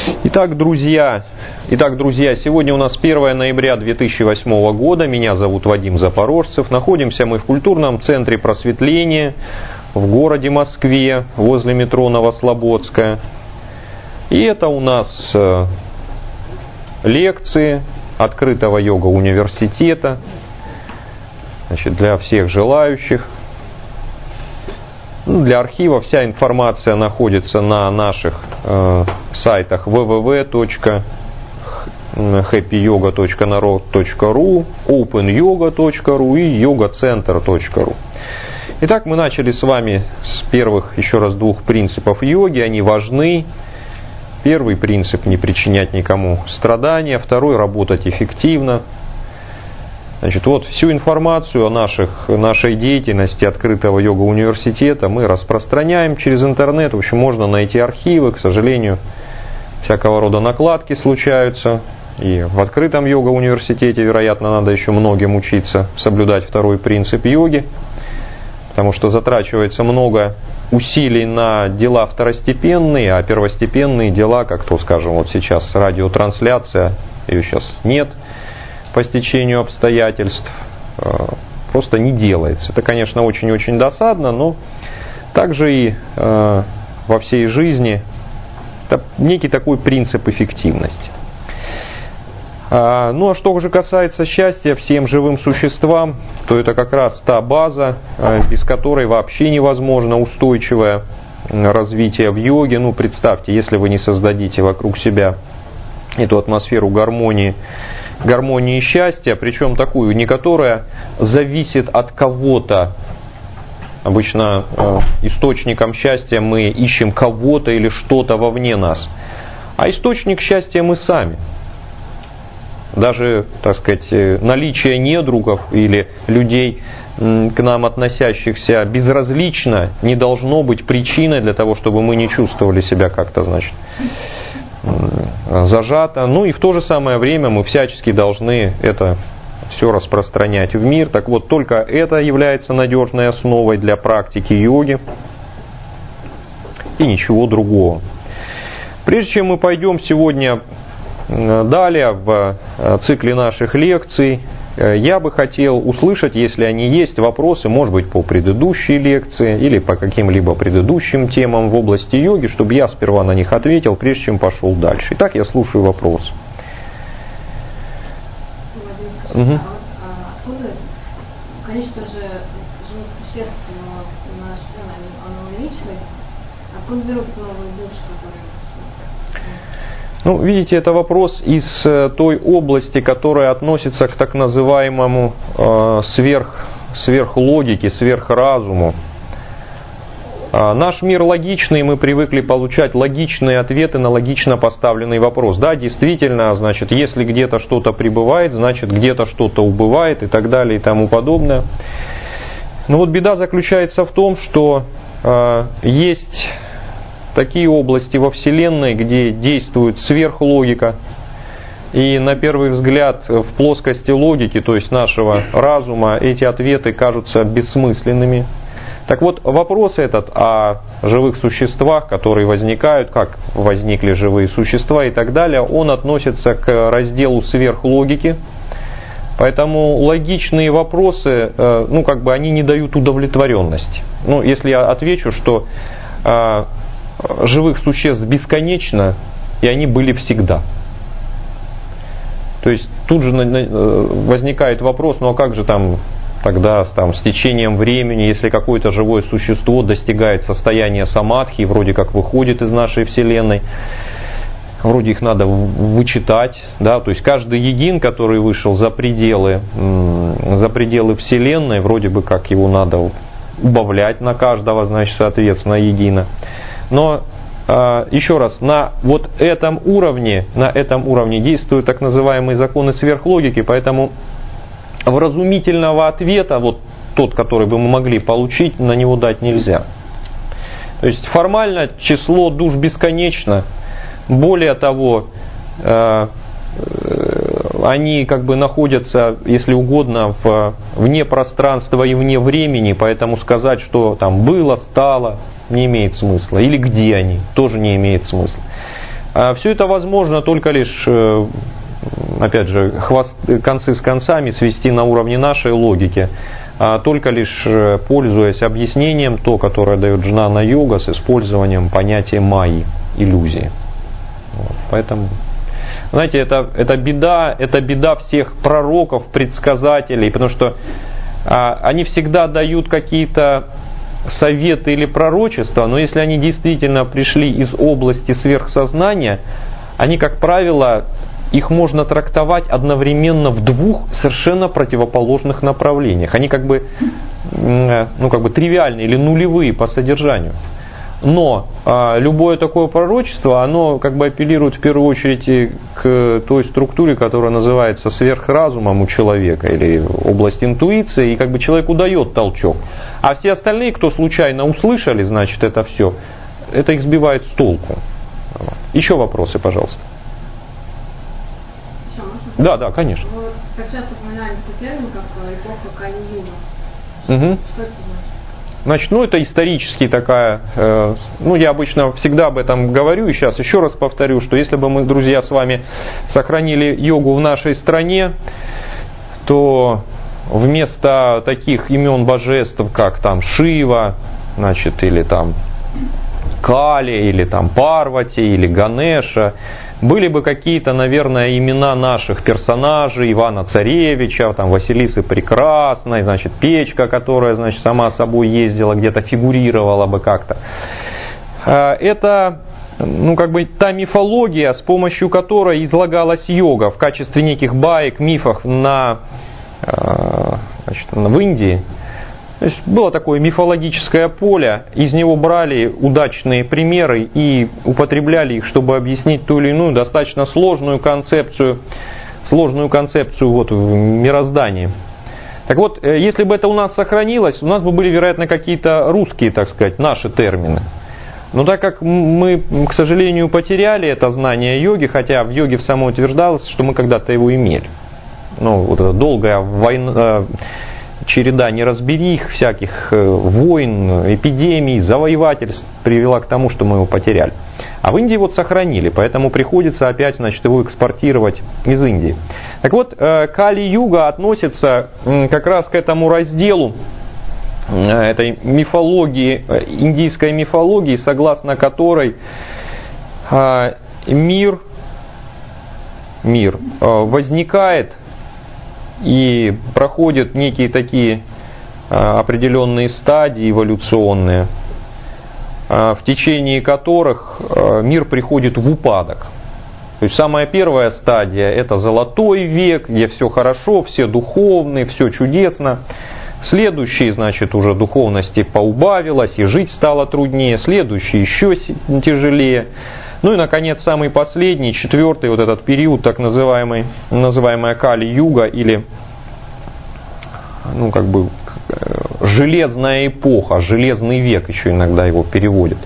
Итак, друзья, сегодня у нас 1 ноября 2008 года. Меня зовут Вадим Запорожцев. Находимся мы в культурном центре просветления в городе Москве, возле метро Новослободская. И это у нас лекции открытого йога-университета, значит, для всех желающих. Для архива вся информация находится на наших сайтах www.happyyoga.narod.ru, openyoga.ru и yogacenter.ru. Итак, мы начали с вами с первых, еще раз, двух принципов йоги. Они важны. Первый принцип — не причинять никому страдания. Второй — работать эффективно. Значит, вот всю информацию о нашей деятельности открытого йога-университета мы распространяем через интернет. В общем, можно найти архивы. К сожалению, всякого рода накладки случаются. И в открытом йога-университете, вероятно, надо еще многим учиться соблюдать второй принцип йоги, потому что затрачивается много усилий на дела второстепенные, а первостепенные дела, как то, скажем, вот сейчас радиотрансляция, ее сейчас нет по стечению обстоятельств, просто не делается. Это, конечно, очень-очень досадно, но также и во всей жизни это некий такой принцип эффективности. Ну а что же касается счастья всем живым существам, то это как раз та база, без которой вообще невозможно устойчивое развитие в йоге. Ну, представьте, если вы не создадите вокруг себя эту атмосферу гармонии и счастья, причем такую, не которая зависит от кого-то. Обычно источником счастья мы ищем кого-то или что-то вовне нас, а источник счастья мы сами. Даже, так сказать, наличие недругов или людей, к нам относящихся безразлично, не должно быть причиной для того, чтобы мы не чувствовали себя как-то, значит, зажато. Ну и в то же самое время мы всячески должны это все распространять в мир. Так вот, только это является надежной основой для практики йоги и ничего другого. Прежде чем мы пойдем сегодня далее в цикле наших лекций, я бы хотел услышать, если они есть, вопросы, может быть, по предыдущей лекции или по каким-либо предыдущим темам в области йоги, чтобы я сперва на них ответил, прежде чем пошел дальше. Итак, я слушаю вопрос. Откуда количество же живых существ на Вселенной, оно увеличивается? Откуда берутся новые души, которые... Ну, видите, это вопрос из той области, которая относится к так называемому сверхлогике, сверхразуму. Наш мир логичный, мы привыкли получать логичные ответы на логично поставленный вопрос. Да, действительно, значит, если где-то что-то прибывает, значит, где-то что-то убывает и так далее и тому подобное. Но вот беда заключается в том, что есть такие области во Вселенной, где действует сверхлогика, и на первый взгляд в плоскости логики, то есть нашего разума, эти ответы кажутся бессмысленными. Так вот, вопрос этот о живых существах, которые возникают, как возникли живые существа и так далее, он относится к разделу сверхлогики. Поэтому логичные вопросы, они не дают удовлетворенности. Ну, если я отвечу, что живых существ бесконечно, и они были всегда. То есть тут же возникает вопрос, ну а как же тогда с течением времени, если какое-то живое существо достигает состояния самадхи, вроде как выходит из нашей Вселенной, вроде их надо вычитать, да, то есть каждый един, который вышел за пределы Вселенной, вроде бы как его надо убавлять на каждого, значит, соответственно, едино. Но еще раз, на этом уровне действуют так называемые законы сверхлогики, поэтому вразумительного ответа, вот тот, который бы мы могли получить, на него дать нельзя. То есть формально число душ бесконечно. Более того, они находятся, если угодно, вне пространства и вне времени, поэтому сказать, что там было, стало, не имеет смысла. Или где они, тоже не имеет смысла. Все это возможно только лишь, опять же, концы с концами свести на уровне нашей логики, только лишь пользуясь объяснением, то, которое дает джнана-йога, с использованием понятия майи, иллюзии. Вот. Поэтому, знаете, это беда всех пророков, предсказателей, потому что они всегда дают какие-то советы или пророчества, но если они действительно пришли из области сверхсознания, они, как правило, их можно трактовать одновременно в двух совершенно противоположных направлениях. Они как бы тривиальные или нулевые по содержанию. Но любое такое пророчество, оно как бы апеллирует в первую очередь к той структуре, которая называется сверхразумом у человека, или область интуиции, и как бы человеку дает толчок. А все остальные, кто случайно услышали, значит, это все, это их сбивает с толку. Еще вопросы, пожалуйста. Еще можно? Да, конечно. Вы как часто упоминали такой термин, как эпоха Кали-юга. Угу. Что это значит? Значит, это исторически такая, я обычно всегда об этом говорю, и сейчас еще раз повторю, что если бы мы, друзья, с вами сохранили йогу в нашей стране, то вместо таких имен божеств, как там Шива, значит, или там Кали, или там Парвати, или Ганеша, были бы какие-то, наверное, имена наших персонажей, Ивана Царевича, там, Василисы Прекрасной, значит, Печка, которая, значит, сама собой ездила, где-то фигурировала бы как-то. Это, та мифология, с помощью которой излагалась йога в качестве неких баек, мифов в Индии. То есть было такое мифологическое поле, из него брали удачные примеры и употребляли их, чтобы объяснить ту или иную достаточно сложную концепцию в мироздании. Так вот, если бы это у нас сохранилось, у нас бы были, вероятно, какие-то русские, так сказать, наши термины. Но так как мы, к сожалению, потеряли это знание йоги, хотя в йоге самоутверждалось, что мы когда-то его имели. Это долгая война, череда неразберих, всяких войн, эпидемий, завоевательств привела к тому, что мы его потеряли. А в Индии сохранили, поэтому приходится опять, его экспортировать из Индии. Так вот, Кали-юга относится как раз к этому разделу этой мифологии, индийской мифологии, согласно которой мир возникает и проходят некие такие определенные стадии эволюционные, в течение которых мир приходит в упадок. То есть самая первая стадия — это золотой век, где все хорошо, все духовные, все чудесно. Следующий, уже духовности поубавилось, и жить стало труднее. Следующий еще тяжелее. И, наконец, самый последний, четвертый, этот период, так называемая Кали-юга, или, железная эпоха, железный век еще иногда его переводят.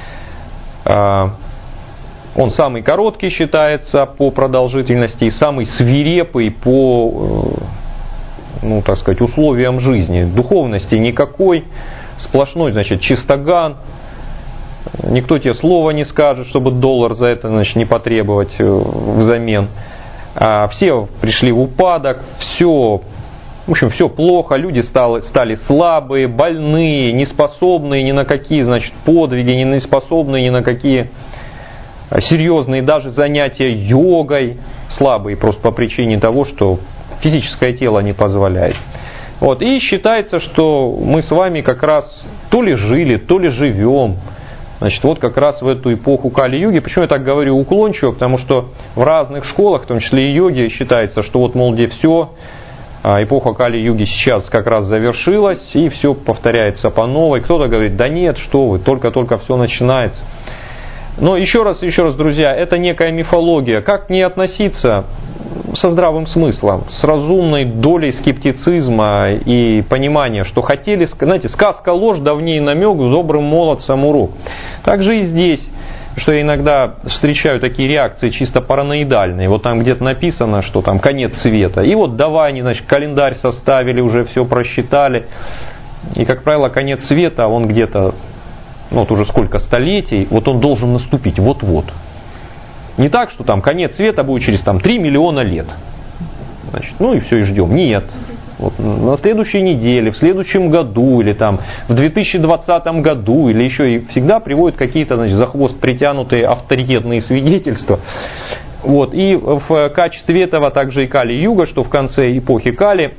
Он самый короткий считается по продолжительности и самый свирепый по, условиям жизни. Духовности никакой, сплошной, чистоган. Никто тебе слова не скажет, чтобы $1 за это, не потребовать взамен. Все пришли в упадок, все плохо, люди стали слабые, больные, неспособные ни на какие, подвиги, не способные ни на какие серьезные даже занятия йогой, слабые просто по причине того, что физическое тело не позволяет. И считается, что мы с вами как раз то ли жили, то ли живем, как раз в эту эпоху Кали-юги. Почему я так говорю уклончиво? Потому что в разных школах, в том числе и йоги, считается, что где все, эпоха Кали-юги сейчас как раз завершилась, и все повторяется по новой. Кто-то говорит: да нет, что вы, только-только все начинается. Но еще раз, друзья, это некая мифология. Как не относиться со здравым смыслом, с разумной долей скептицизма и понимания, что хотели, сказка ложь, давней намек, добрым молодцам урок. Также и здесь, что я иногда встречаю такие реакции чисто параноидальные. Там где-то написано, что там конец света. И давай они, календарь составили, уже все просчитали. И, как правило, конец света, он где-то, уже сколько столетий, он должен наступить вот-вот. Не так, что там конец света будет через 3 миллиона лет. Значит, ну и все, и ждем. Нет. Вот, на следующей неделе, в следующем году, или в 2020 году, или еще и всегда приводят какие-то, за хвост притянутые авторитетные свидетельства. Вот, и в качестве этого также и Кали-юга, что в конце эпохи Кали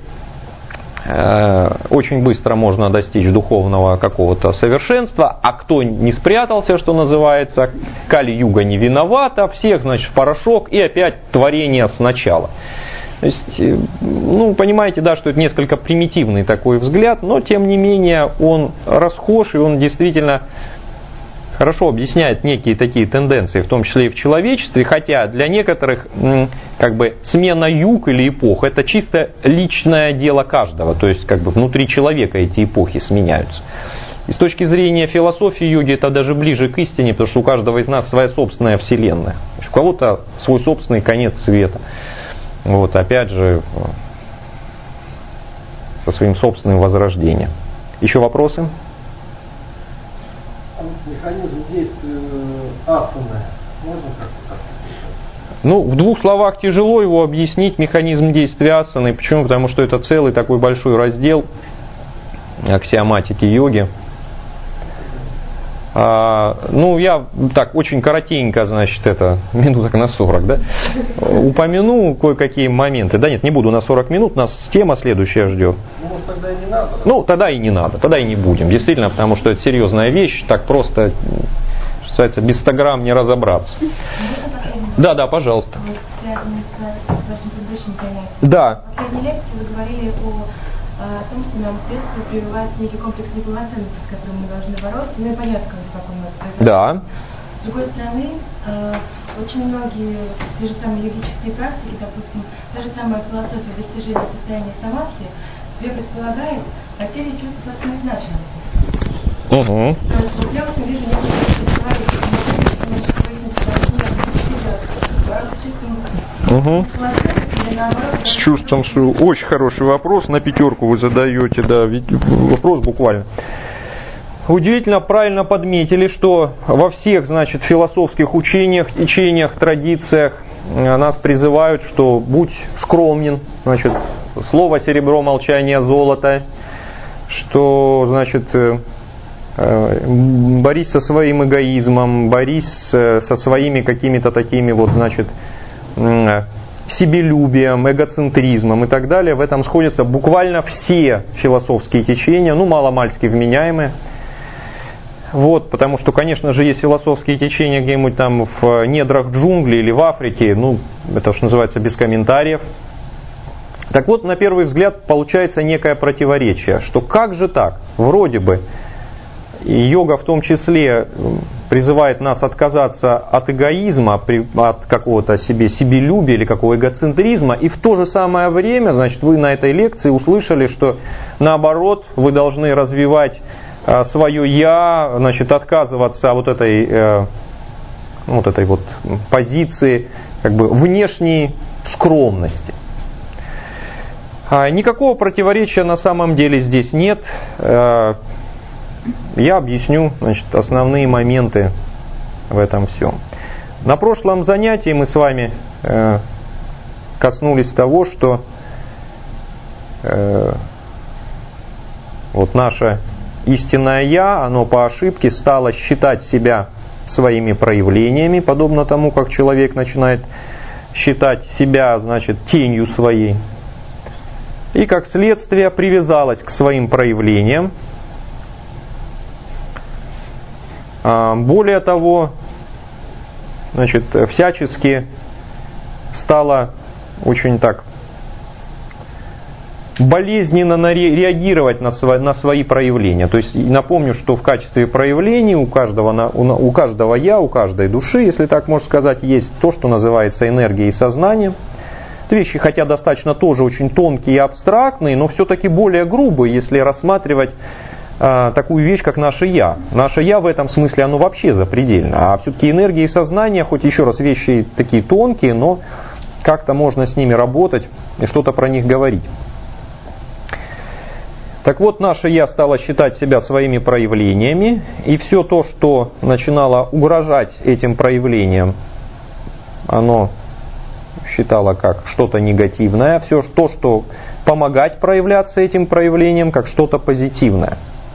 очень быстро можно достичь духовного какого-то совершенства, а кто не спрятался, что называется, Кали-юга не виновата, всех, значит, в порошок и опять творение сначала. То есть, понимаете, да, что это несколько примитивный такой взгляд, но тем не менее он расхож и он действительно хорошо объясняет некие такие тенденции, в том числе и в человечестве, хотя для некоторых смена юг или эпох это чисто личное дело каждого, то есть внутри человека эти эпохи сменяются. И с точки зрения философии йоги это даже ближе к истине, потому что у каждого из нас своя собственная вселенная, у кого-то свой собственный конец света. Вот, опять же, со своим собственным возрождением. Еще вопросы? Механизм действия асаны можно как-то? В двух словах тяжело его объяснить, механизм действия асаны. Почему? Потому что это целый такой большой раздел аксиоматики йоги. Я так очень коротенько, минуток на 40, да, упомяну кое-какие моменты. Да нет, не буду на 40 минут, нас тема следующая ждет. Может, тогда и не надо? Тогда и не надо, тогда и не будем. Действительно, потому что это серьезная вещь, так просто, что называется, без 100 грамм не разобраться. Да, пожалуйста. Связано с вашим предыдущим занятием. Да. В последней лекции вы говорили о том, что нам в детстве прививается некий комплекс неполноценности, с которым мы должны бороться, и понятно, как он у нас происходит. Да. С другой стороны, очень многие те же самые йогические практики, допустим, та же самая философия достижения состояния самадхи, себе предполагает потерю чувства собственной значимости. Угу. То есть вот я вижу некоторые человек, может выяснить, что они бороться с чувством неполноценности или наоборот. С чувством, что очень хороший вопрос, на 5 вы задаете, да, ведь вопрос буквально. Удивительно правильно подметили, что во всех, философских учениях, традициях нас призывают, что будь скромен, слово серебро, молчание золото, что, борись со своим эгоизмом, борись со своими какими-то такими себелюбием, эгоцентризмом и так далее. В этом сходятся буквально все философские течения, маломальски вменяемые. Вот, потому что, конечно же, есть философские течения где-нибудь в недрах джунглей или в Африке, это что называется без комментариев. Так вот, на первый взгляд получается некое противоречие, что как же так, вроде бы, и йога в том числе призывает нас отказаться от эгоизма, от какого-то себелюбия или какого эгоцентризма, и в то же самое время, вы на этой лекции услышали, что наоборот, вы должны развивать свое «я», отказываться от этой позиции внешней скромности. Никакого противоречия на самом деле здесь нет. Я объясню основные моменты в этом всем. На прошлом занятии мы с вами коснулись того, что наше истинное «я», оно по ошибке стало считать себя своими проявлениями, подобно тому, как человек начинает считать себя, тенью своей. И как следствие привязалось к своим проявлениям. Более того, всячески стало очень так болезненно реагировать на свои проявления. То есть напомню, что в качестве проявлений у каждого «я», у каждой души, если так можно сказать, есть то, что называется энергией сознания. Это вещи, хотя достаточно тоже очень тонкие и абстрактные, но все-таки более грубые, если рассматривать такую вещь, как наше «я». Наше «я» в этом смысле, оно вообще запредельно. А все-таки энергии сознания, хоть еще раз вещи такие тонкие, но как-то можно с ними работать и что-то про них говорить. Так вот, наше «я» стало считать себя своими проявлениями, и все то, что начинало угрожать этим проявлениям, оно считало как что-то негативное, а все то, что помогать проявляться этим проявлением, как что-то позитивное.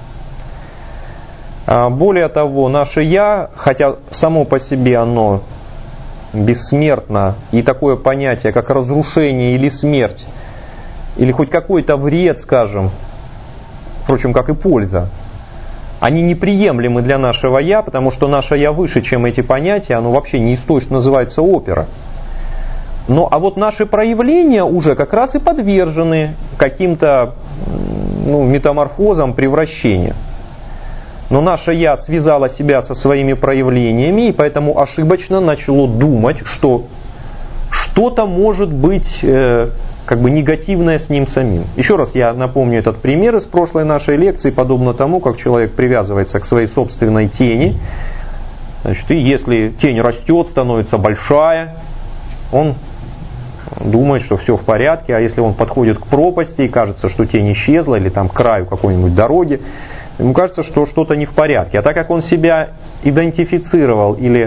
Более того, наше «я», хотя само по себе оно бессмертно, и такое понятие, как разрушение или смерть, или хоть какой-то вред, скажем, впрочем, как и польза, они неприемлемы для нашего «я», потому что наше «я» выше, чем эти понятия, оно вообще не из той, что называется опера. Но а вот наши проявления уже как раз и подвержены каким-то метаморфозам, превращениям. Но наше «я» связало себя со своими проявлениями, и поэтому ошибочно начало думать, что что-то может быть как бы негативное с ним самим. Еще раз я напомню этот пример из прошлой нашей лекции, подобно тому, как человек привязывается к своей собственной тени. Значит, и если тень растет, становится большая, он думает, что все в порядке, а если он подходит к пропасти и кажется, что тень исчезла, или там к краю какой-нибудь дороги, ему кажется, что что-то не в порядке. А так как он себя идентифицировал или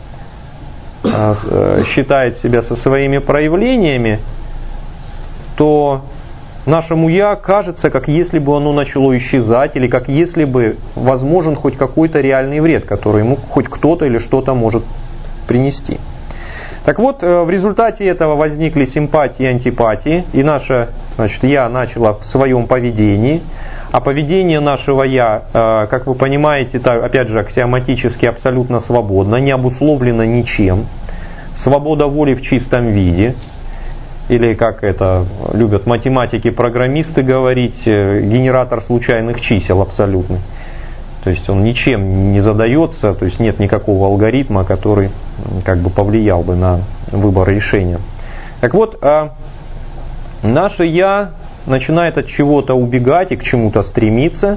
считает себя со своими проявлениями, то нашему «я» кажется, как если бы оно начало исчезать, или как если бы возможен хоть какой-то реальный вред, который ему хоть кто-то или что-то может принести. Так вот, в результате этого возникли симпатии и антипатии, и наше «я» начало в своем поведении, а поведение нашего «я», как вы понимаете, опять же, аксиоматически абсолютно свободно, не обусловлено ничем, свобода воли в чистом виде, или, как это любят математики-программисты говорить, генератор случайных чисел абсолютный. То есть он ничем не задается, то есть нет никакого алгоритма, который как бы повлиял бы на выбор решения. Так вот, наше «я» начинает от чего-то убегать и к чему-то стремиться.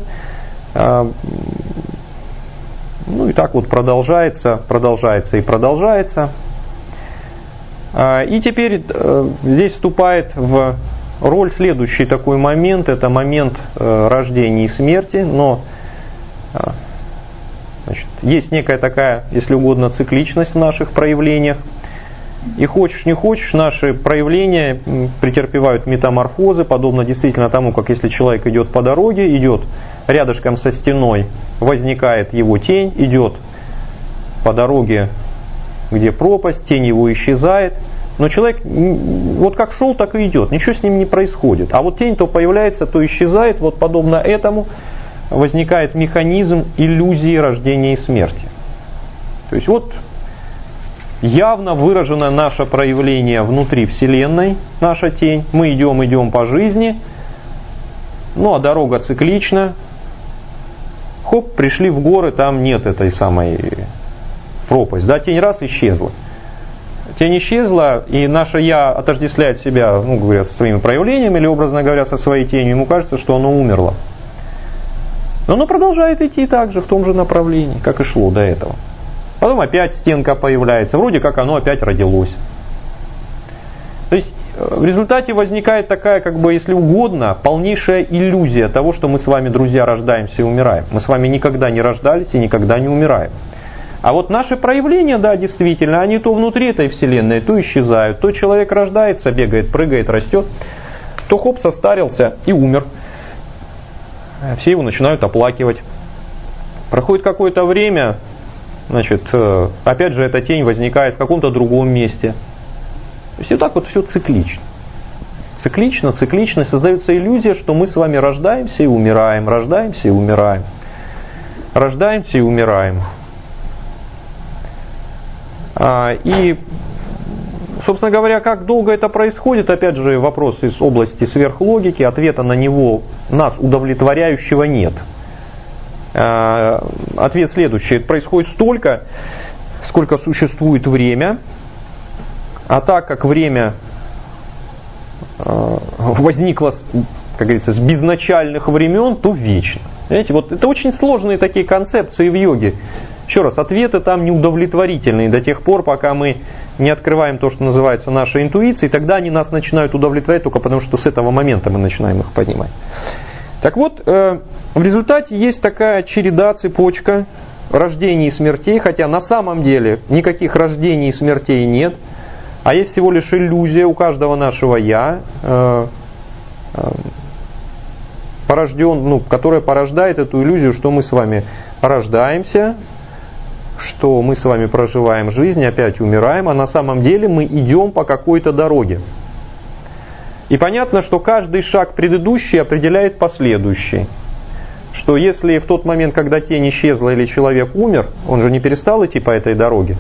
И так вот продолжается и продолжается. И теперь здесь вступает в роль следующий такой момент. Это момент рождения и смерти, но есть некая такая, если угодно, цикличность в наших проявлениях. И хочешь не хочешь, наши проявления претерпевают метаморфозы, подобно действительно тому, как если человек идет по дороге, идет рядышком со стеной, возникает его тень, идет по дороге, где пропасть, тень его исчезает. Но человек вот как шел, так и идет, ничего с ним не происходит. А вот тень то появляется, то исчезает, вот подобно этому возникает механизм иллюзии рождения и смерти. То есть вот явно выражено наше проявление внутри Вселенной, наша тень. Мы идем по жизни, а дорога циклична. Хоп, пришли в горы, там нет этой самой пропасти. Да, тень раз исчезла. Тень исчезла, и наше «я» отождествляет себя, говоря, со своими проявлениями, или, образно говоря, со своей тенью. Ему кажется, что оно умерло. Но оно продолжает идти так же, в том же направлении, как и шло до этого. Потом опять стенка появляется, вроде как оно опять родилось. То есть в результате возникает такая, как бы, если угодно, полнейшая иллюзия того, что мы с вами, друзья, рождаемся и умираем. Мы с вами никогда не рождались и никогда не умираем. А вот наши проявления, да, действительно, они то внутри этой Вселенной, то исчезают. То человек рождается, бегает, прыгает, растет, то хоп, состарился и умер. Все его начинают оплакивать. Проходит какое-то время, опять же эта тень возникает в каком-то другом месте. То есть и так вот все циклично. Циклично, создается иллюзия, что мы с вами рождаемся и умираем, рождаемся и умираем. Рождаемся и умираем. И, собственно говоря, как долго это происходит, опять же, вопрос из области сверхлогики, ответа на него нас удовлетворяющего нет. Ответ следующий: это происходит столько, сколько существует время, а так как время возникло, как говорится, с безначальных времен, то вечно. Понимаете, вот это очень сложные такие концепции в йоге. Еще раз, ответы там неудовлетворительные до тех пор, пока мы не открываем то, что называется нашей интуицией, тогда они нас начинают удовлетворять только потому, что с этого момента мы начинаем их понимать. Так вот, в результате есть такая череда, цепочка рождений и смертей, хотя на самом деле никаких рождений и смертей нет. А есть всего лишь иллюзия у каждого нашего «я», которая порождает эту иллюзию, что мы с вами рождаемся, что мы с вами проживаем жизнь, опять умираем, а на самом деле мы идем по какой-то дороге. И понятно, что каждый шаг предыдущий определяет последующий. Что если в тот момент, когда тень исчезла или человек умер, он же не перестал идти по этой дороге,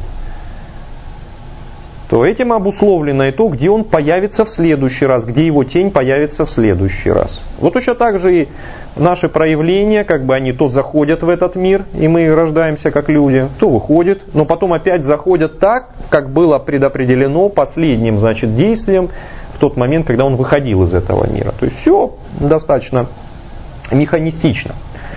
то этим обусловлено и то, где он появится в следующий раз, где его тень появится в следующий раз. Вот точно так же и наши проявления, они то заходят в этот мир, и мы рождаемся как люди, то выходят, но потом опять заходят так, как было предопределено последним, действием в тот момент, когда он выходил из этого мира. То есть все достаточно механистично.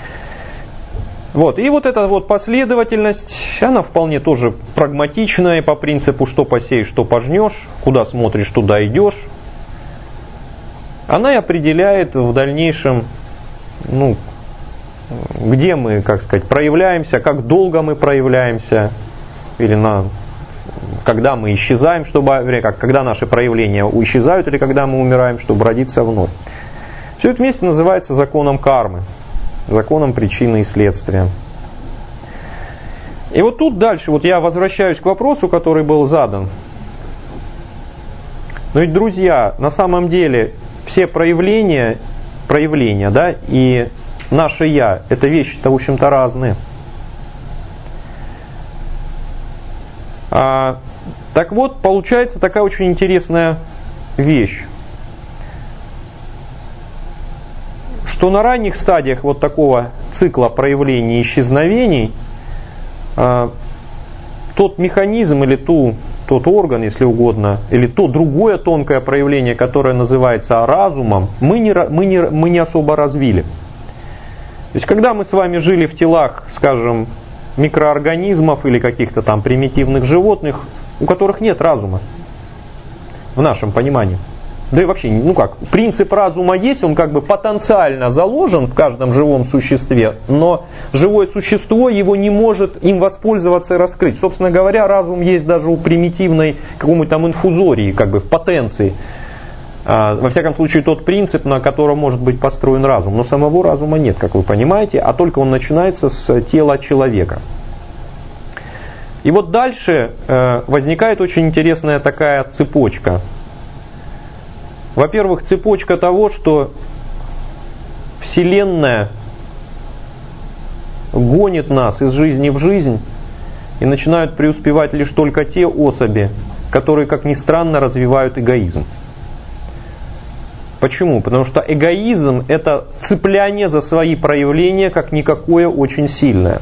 И вот эта последовательность, она вполне тоже прагматичная, по принципу, что посеешь, что пожнешь, куда смотришь, туда идешь. Она и определяет в дальнейшем, где мы, проявляемся, как долго мы проявляемся, или когда мы исчезаем, когда наши проявления исчезают, или когда мы умираем, чтобы родиться вновь. Все это вместе называется законом кармы, законом причины и следствия. И вот тут дальше, я возвращаюсь к вопросу, который был задан. Но ведь, друзья, на самом деле все проявления, и наше «я» — это вещи-то, в общем-то, разные. Так вот, получается такая очень интересная вещь, что на ранних стадиях такого цикла проявлений и исчезновений тот механизм или тот орган, если угодно, или то другое тонкое проявление, которое называется разумом, мы не особо развили. То есть, когда мы с вами жили в телах, скажем, микроорганизмов или каких-то там примитивных животных, у которых нет разума, в нашем понимании. Да и вообще, принцип разума есть, он потенциально заложен в каждом живом существе, но живое существо его не может им воспользоваться и раскрыть. Собственно говоря, разум есть даже у примитивной какой-нибудь там инфузории, в потенции. Во всяком случае, тот принцип, на котором может быть построен разум. Но самого разума нет, как вы понимаете, а только он начинается с тела человека. И вот дальше возникает очень интересная такая цепочка. Во-первых, цепочка того, что Вселенная гонит нас из жизни в жизнь, и начинают преуспевать лишь только те особи, которые, как ни странно, развивают эгоизм. Почему? Потому что эгоизм – это цепляние за свои проявления, как никакое, очень сильное.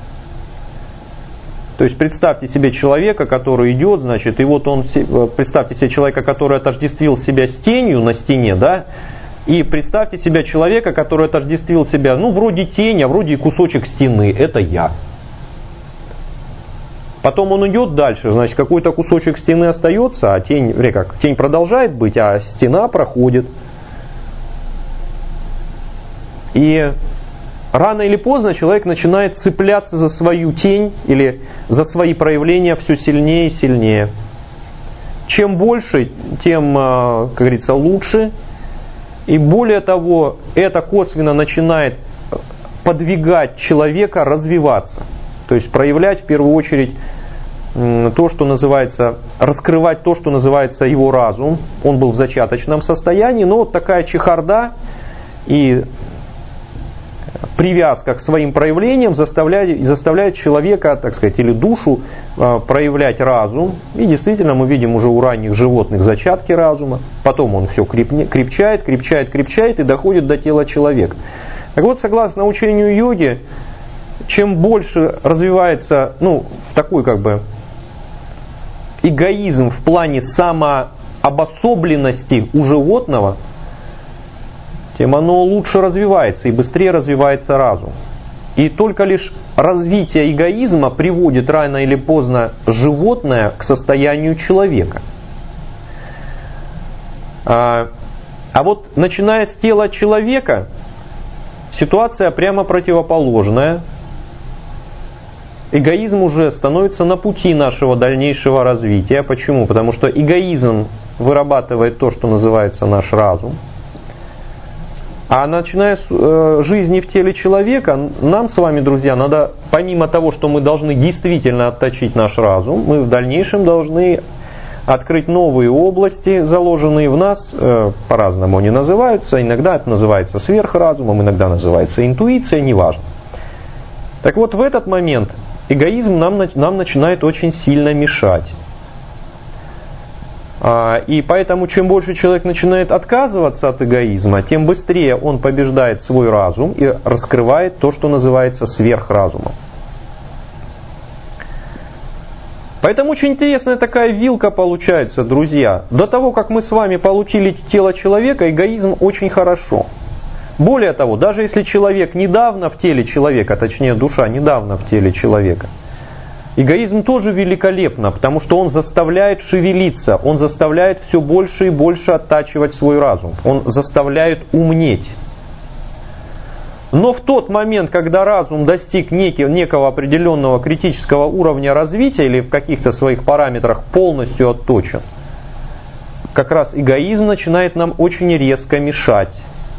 То есть представьте себе человека, который идет, представьте себе человека, который отождествил себя с тенью на стене, и представьте себе человека, который отождествил себя, вроде тень, а вроде и кусочек стены, это я. Потом он идет дальше, какой-то кусочек стены остается, а тень продолжает быть, а стена проходит. И рано или поздно человек начинает цепляться за свою тень или за свои проявления все сильнее и сильнее. Чем больше, тем, как говорится, лучше. И более того, это косвенно начинает подвигать человека развиваться. То есть проявлять в первую очередь то, что называется, раскрывать то, что называется его разум. Он был в зачаточном состоянии, но такая чехарда и привязка к своим проявлениям заставляет человека, или душу проявлять разум. И действительно мы видим уже у ранних животных зачатки разума. Потом он все крепчает и доходит до тела человека. Так вот, согласно учению йоги, чем больше развивается такой эгоизм в плане самообособленности у животного, тем оно лучше развивается и быстрее развивается разум. И только лишь развитие эгоизма приводит рано или поздно животное к состоянию человека. А вот начиная с тела человека, ситуация прямо противоположная. эгоизм уже становится на пути нашего дальнейшего развития. Почему? Потому что эгоизм вырабатывает то, что называется наш разум. А начиная с жизни в теле человека, нам с вами, друзья, надо, помимо того, что мы должны действительно отточить наш разум, мы в дальнейшем должны открыть новые области, заложенные в нас, по-разному они называются. Иногда это называется сверхразумом, иногда называется интуиция, неважно. Так вот, в этот момент эгоизм нам начинает очень сильно мешать. И поэтому, чем больше человек начинает отказываться от эгоизма, тем быстрее он побеждает свой разум и раскрывает то, что называется сверхразумом. Поэтому очень интересная такая вилка получается, друзья. До того, как мы с вами получили тело человека, эгоизм очень хорошо. Более того, даже если человек недавно в теле человека, точнее душа недавно в теле человека, эгоизм тоже великолепно, потому что он заставляет шевелиться, он заставляет все больше и больше оттачивать свой разум, он заставляет умнеть. Но в тот момент, когда разум достиг некого определенного критического уровня развития или в каких-то своих параметрах полностью отточен, как раз эгоизм начинает нам очень резко мешать.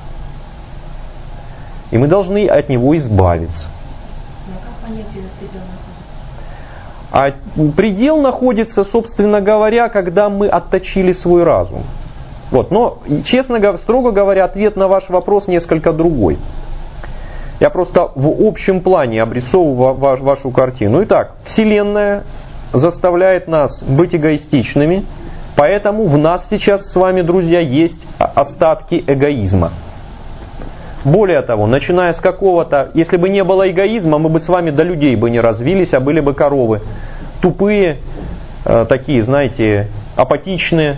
И мы должны от него избавиться. А предел находится, собственно говоря, когда мы отточили свой разум. Вот. Но, честно говоря, строго говоря, ответ на ваш вопрос несколько другой. Я просто в общем плане обрисовываю вашу картину. Итак, Вселенная заставляет нас быть эгоистичными, поэтому в нас сейчас с вами, друзья, есть остатки эгоизма. Более того, начиная с какого-то, если бы не было эгоизма, мы бы с вами до людей бы не развились, а были бы коровы. Тупые, такие, знаете, апатичные.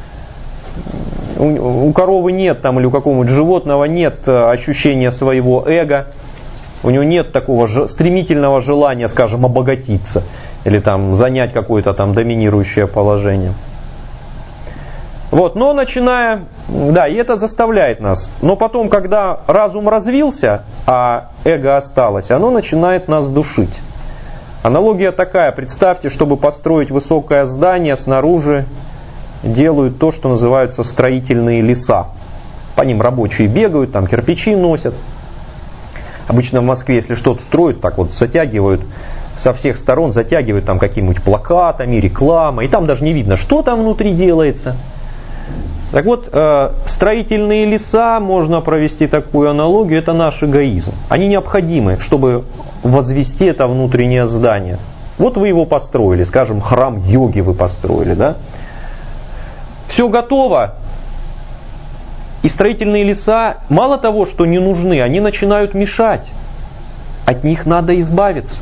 У коровы нет там, или у какого-нибудь животного нет ощущения своего эго. У него нет такого стремительного желания, скажем, обогатиться. Или там занять какое-то там доминирующее положение. Вот, но начиная, да, и это заставляет нас. Но потом, когда разум развился, а эго осталось, оно начинает нас душить. Аналогия такая: представьте, чтобы построить высокое здание, снаружи делают то, что называются строительные леса. По ним рабочие бегают, там кирпичи носят. Обычно в Москве, если что-то строят, так вот затягивают со всех сторон, затягивают там какими-нибудь плакатами, рекламой, и там даже не видно, что там внутри делается. Так вот, строительные леса, можно провести такую аналогию, это наш эгоизм. Они необходимы, чтобы возвести это внутреннее здание. Вот вы его построили, скажем, храм йоги вы построили, да? Все готово, и строительные леса мало того, что не нужны, они начинают мешать. От них надо избавиться.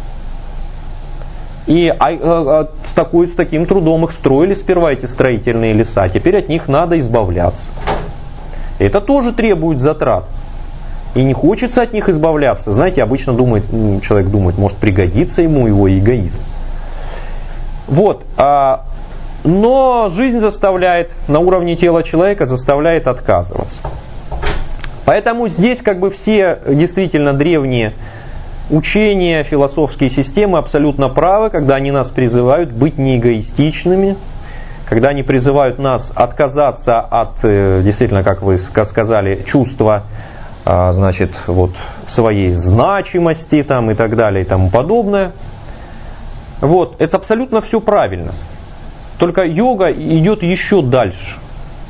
И с таким трудом их строили сперва, эти строительные леса, теперь от них надо избавляться. Это тоже требует затрат. И не хочется от них избавляться. Знаете, обычно человек думает, может пригодится ему его эгоизм. Вот. Но жизнь заставляет, на уровне тела человека заставляет отказываться. Поэтому здесь как бы все действительно древние учения, философские системы абсолютно правы, когда они нас призывают быть неэгоистичными, когда они призывают нас отказаться от, действительно, как вы сказали, чувства, значит, вот, своей значимости там, и так далее и тому подобное. Вот, это абсолютно все правильно. Только йога идет еще дальше.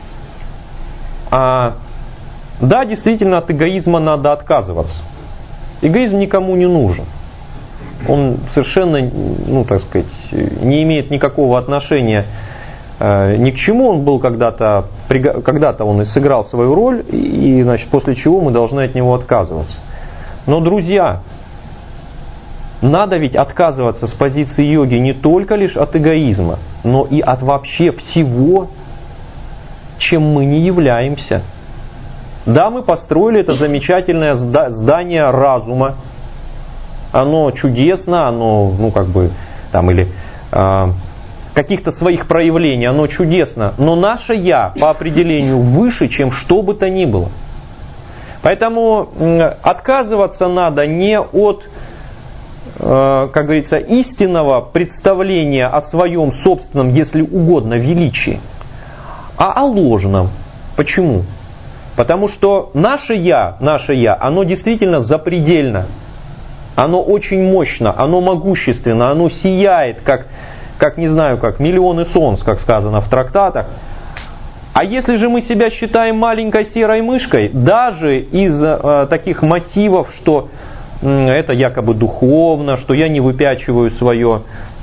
Да, действительно, от эгоизма надо отказываться. Эгоизм никому не нужен. Он совершенно, так сказать, не имеет никакого отношения ни к чему. Он был когда-то он и сыграл свою роль, и, значит, после чего мы должны от него отказываться. Но, друзья, надо ведь отказываться с позиции йоги не только лишь от эгоизма, но и от вообще всего, чем мы не являемся. Да, мы построили это замечательное здание разума. Оно чудесно, оно, или каких-то своих проявлений, оно чудесно. Но наше «я» по определению выше, чем что бы то ни было. Поэтому отказываться надо не от как говорится, истинного представления о своем собственном, если угодно, величии, а о ложном. Почему? Потому что наше «я», оно действительно запредельно, оно очень мощно, оно могущественно, оно сияет, как не знаю, как миллионы солнц, как сказано в трактатах. А если же мы себя считаем маленькой серой мышкой, даже из таких мотивов, что это якобы духовно, что я не выпячиваю свое,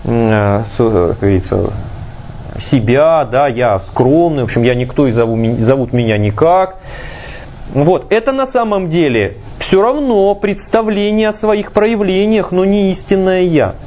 как говорится, себя, да, я скромный, в общем, я никто и зовут меня никак. Вот, это на самом деле все равно представление о своих проявлениях, но не истинное я.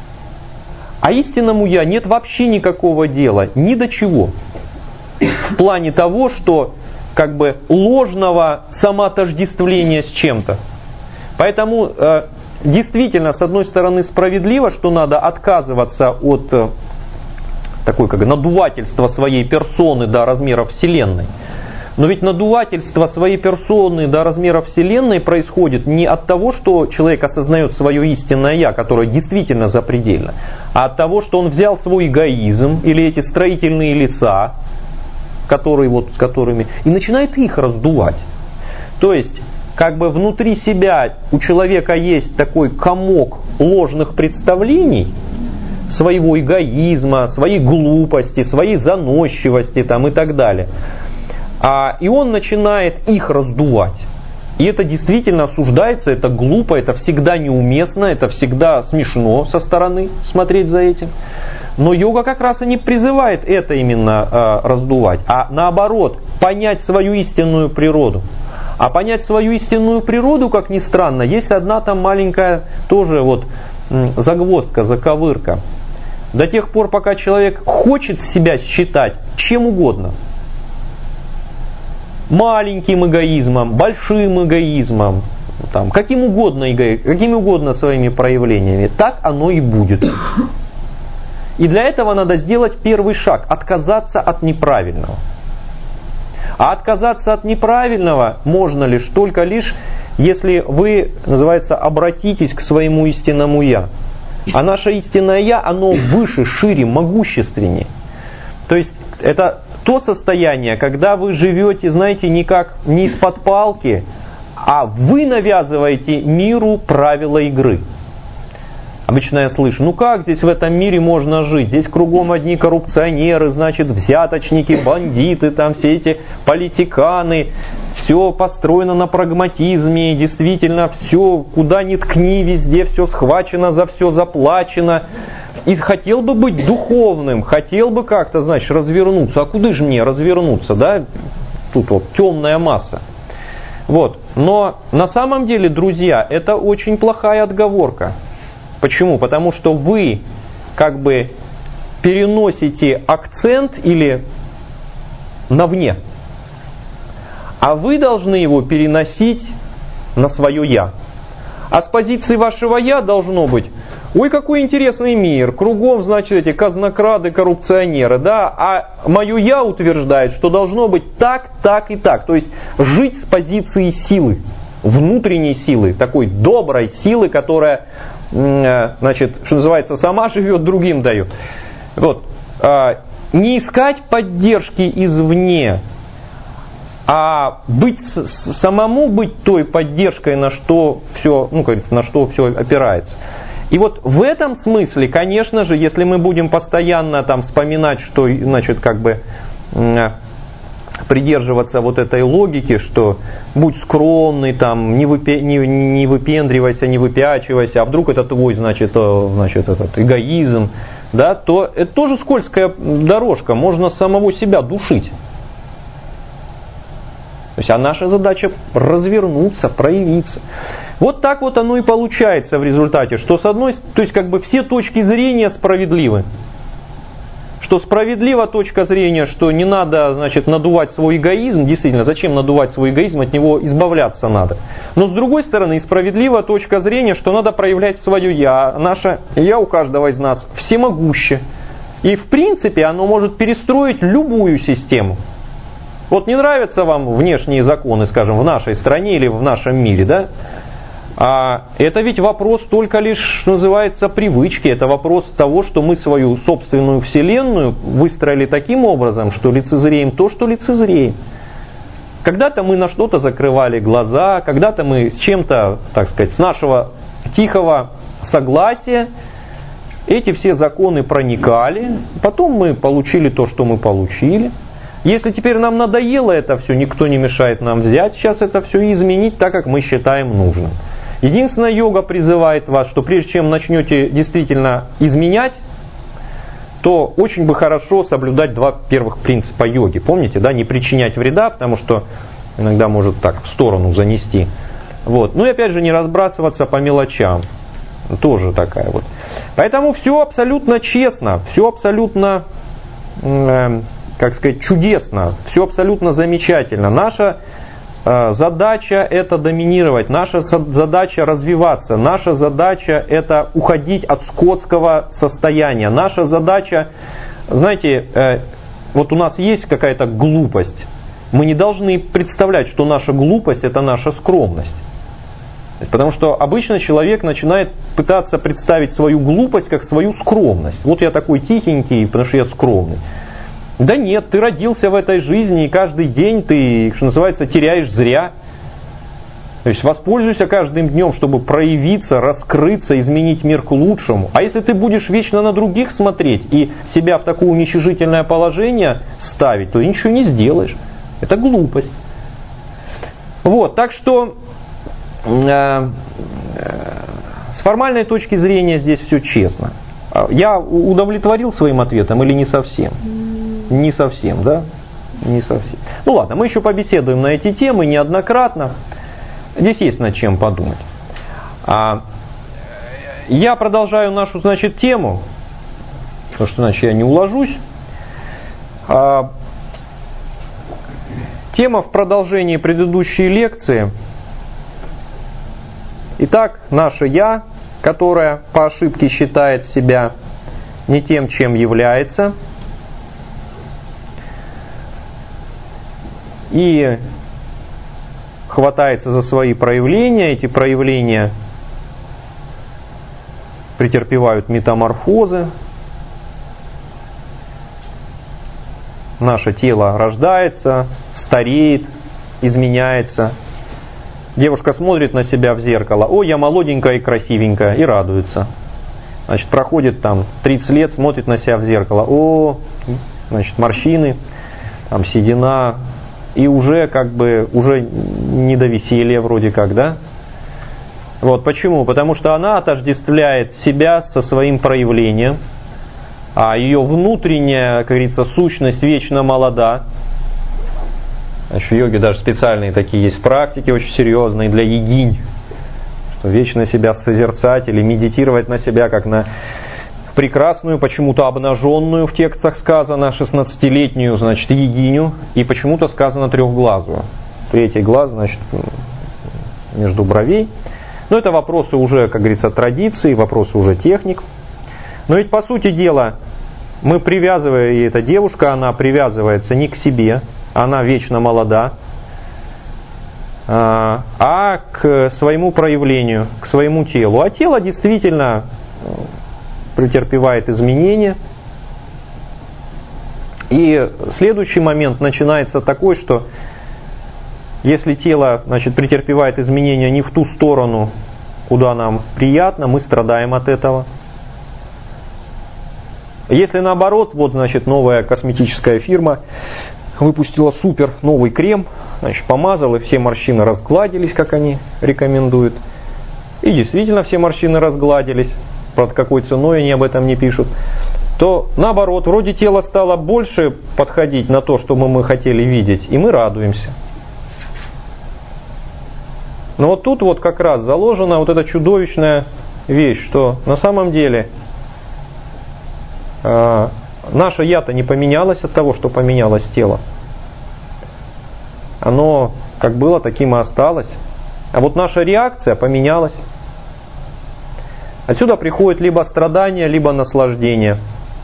А истинному я нет вообще никакого дела, ни до чего. В плане того, что как бы ложного самоотождествления с чем-то. Поэтому действительно, с одной стороны, справедливо, что надо отказываться от такой как надувательства своей персоны до размеров Вселенной. Но ведь надувательство своей персоны до размеров Вселенной происходит не от того, что человек осознает свое истинное «я», которое действительно запредельно, а от того, что он взял свой эгоизм или эти строительные леса, с которыми, и начинает их раздувать. То есть, как бы внутри себя у человека есть такой комок ложных представлений, своего эгоизма, своей глупости, своей заносчивости там, и так далее. И он начинает их раздувать. И это действительно осуждается, это глупо, это всегда неуместно, это всегда смешно со стороны смотреть за этим. Но йога как раз и не призывает это именно раздувать, а наоборот, понять свою истинную природу. А понять свою истинную природу, как ни странно, есть одна там маленькая тоже вот загвоздка, заковырка. До тех пор, пока человек хочет себя считать чем угодно, маленьким эгоизмом, большим эгоизмом, там, какими угодно своими проявлениями, так оно и будет. И для этого надо сделать первый шаг, отказаться от неправильного. А отказаться от неправильного можно только лишь, если вы, называется, обратитесь к своему истинному «я». А наше истинное «я», оно выше, шире, могущественнее. То есть это то состояние, когда вы живете, знаете, не из-под палки, а вы навязываете миру правила игры. Обычно я слышу, как здесь в этом мире можно жить? Здесь кругом одни коррупционеры, значит, взяточники, бандиты, там все эти политиканы. Все построено на прагматизме, действительно, все, куда ни ткни, везде все схвачено, за все заплачено. И хотел бы быть духовным, хотел бы как-то, значит, развернуться. А куда же мне развернуться, да? Тут вот темная масса. Вот. Но на самом деле, друзья, это очень плохая отговорка. Почему? Потому что вы как бы переносите акцент или навне, а вы должны его переносить на свое «я». А с позиции вашего «я» должно быть: ой, какой интересный мир, кругом, значит, эти казнокрады, коррупционеры, да, а мое «я» утверждает, что должно быть так, так и так. То есть жить с позиции силы, внутренней силы, такой доброй силы, которая, значит, что называется, сама живет, другим дает. Вот. Не искать поддержки извне, а самому быть той поддержкой, на что все, на что все опирается. И вот в этом смысле, конечно же, если мы будем постоянно там вспоминать, что, значит, как бы придерживаться вот этой логики, что будь скромный, там, не выпендривайся, не выпячивайся, а вдруг это твой, значит, этот эгоизм, да, то это тоже скользкая дорожка, можно самого себя душить. То есть, а наша задача развернуться, проявиться. Вот так вот оно и получается в результате, что с одной, то есть как бы все точки зрения справедливы. Что справедлива точка зрения, что не надо, значит, надувать свой эгоизм. Действительно, зачем надувать свой эгоизм, от него избавляться надо. Но с другой стороны, справедлива точка зрения, что надо проявлять свое «я». Наше «я» у каждого из нас всемогуще. И в принципе оно может перестроить любую систему. Вот не нравятся вам внешние законы, скажем, в нашей стране или в нашем мире, да? Это ведь вопрос только лишь, называется, привычки. Это вопрос того, что мы свою собственную вселенную выстроили таким образом, что лицезреем то, что лицезреем. Когда-то мы на что-то закрывали глаза, когда-то мы с чем-то, так сказать, с нашего тихого согласия эти все законы проникали, потом мы получили то, что мы получили. Если теперь нам надоело это все, никто не мешает нам взять сейчас это все и изменить так, как мы считаем нужным. Единственное, йога призывает вас, что прежде чем начнете действительно изменять, то очень бы хорошо соблюдать два первых принципа йоги. Помните, да, не причинять вреда, потому что иногда может так в сторону занести. Вот. Ну и опять же не разбрасываться по мелочам. Тоже такая вот. Поэтому все абсолютно честно, все абсолютно, как сказать, чудесно, все абсолютно замечательно. Наша задача это доминировать, наша задача развиваться, наша задача это уходить от скотского состояния, наша задача, знаете, вот у нас есть какая-то глупость, мы не должны представлять, что наша глупость это наша скромность. Потому что обычно человек начинает пытаться представить свою глупость как свою скромность. Вот я такой тихенький, потому что я скромный. Да нет, ты родился в этой жизни, и каждый день ты, что называется, теряешь зря. То есть воспользуйся каждым днем, чтобы проявиться, раскрыться, изменить мир к лучшему. А если ты будешь вечно на других смотреть и себя в такое уничижительное положение ставить, то ничего не сделаешь. Это глупость. Вот, так что с формальной точки зрения здесь все честно. Я удовлетворил своим ответом или не совсем? Не совсем, да? Не совсем. Ну ладно, мы еще побеседуем на эти темы неоднократно. Здесь есть над чем подумать. Я продолжаю нашу, значит, тему, потому что иначе я не уложусь. Тема в продолжении предыдущей лекции. Итак, наше «я», которое по ошибке считает себя не тем, чем является, и хватается за свои проявления, эти проявления претерпевают метаморфозы, наше тело рождается, стареет, изменяется. Девушка смотрит на себя в зеркало, ой, я молоденькая и красивенькая, и радуется. Значит, проходит там 30 лет, смотрит на себя в зеркало, о, значит, морщины, там седина, и уже как бы, уже не до веселья вроде как, да? Вот почему? Потому что она отождествляет себя со своим проявлением, а ее внутренняя, как говорится, сущность вечно молода. Значит, в йоге даже специальные такие есть практики, очень серьезные для йогинь, что вечно себя созерцать или медитировать на себя, как на прекрасную, почему-то обнаженную, в текстах сказано, 16-летнюю, значит, йогиню, и почему-то сказано трехглазую. Третий глаз, значит, между бровей. Но это вопросы уже, как говорится, традиции, вопросы уже техник. Но ведь, по сути дела, мы привязывая, и эта девушка, она привязывается не к себе, она вечно молода, а к своему проявлению, к своему телу. А тело действительно претерпевает изменения. И следующий момент начинается такой, что если тело, значит, претерпевает изменения не в ту сторону, куда нам приятно, мы страдаем от этого. Если наоборот, вот, значит, новая косметическая фирма выпустила супер новый крем, значит, помазал, и все морщины разгладились, как они рекомендуют. И действительно все морщины разгладились. Под какой ценой они об этом не пишут. То наоборот, вроде тело стало больше подходить на то, что мы хотели видеть, и мы радуемся. Но вот тут вот как раз заложена вот эта чудовищная вещь, что на самом деле наше я-то не поменялось от того, что поменялось тело. Оно как было, таким и осталось. А вот наша реакция поменялась. Отсюда приходит либо страдание, либо наслаждение.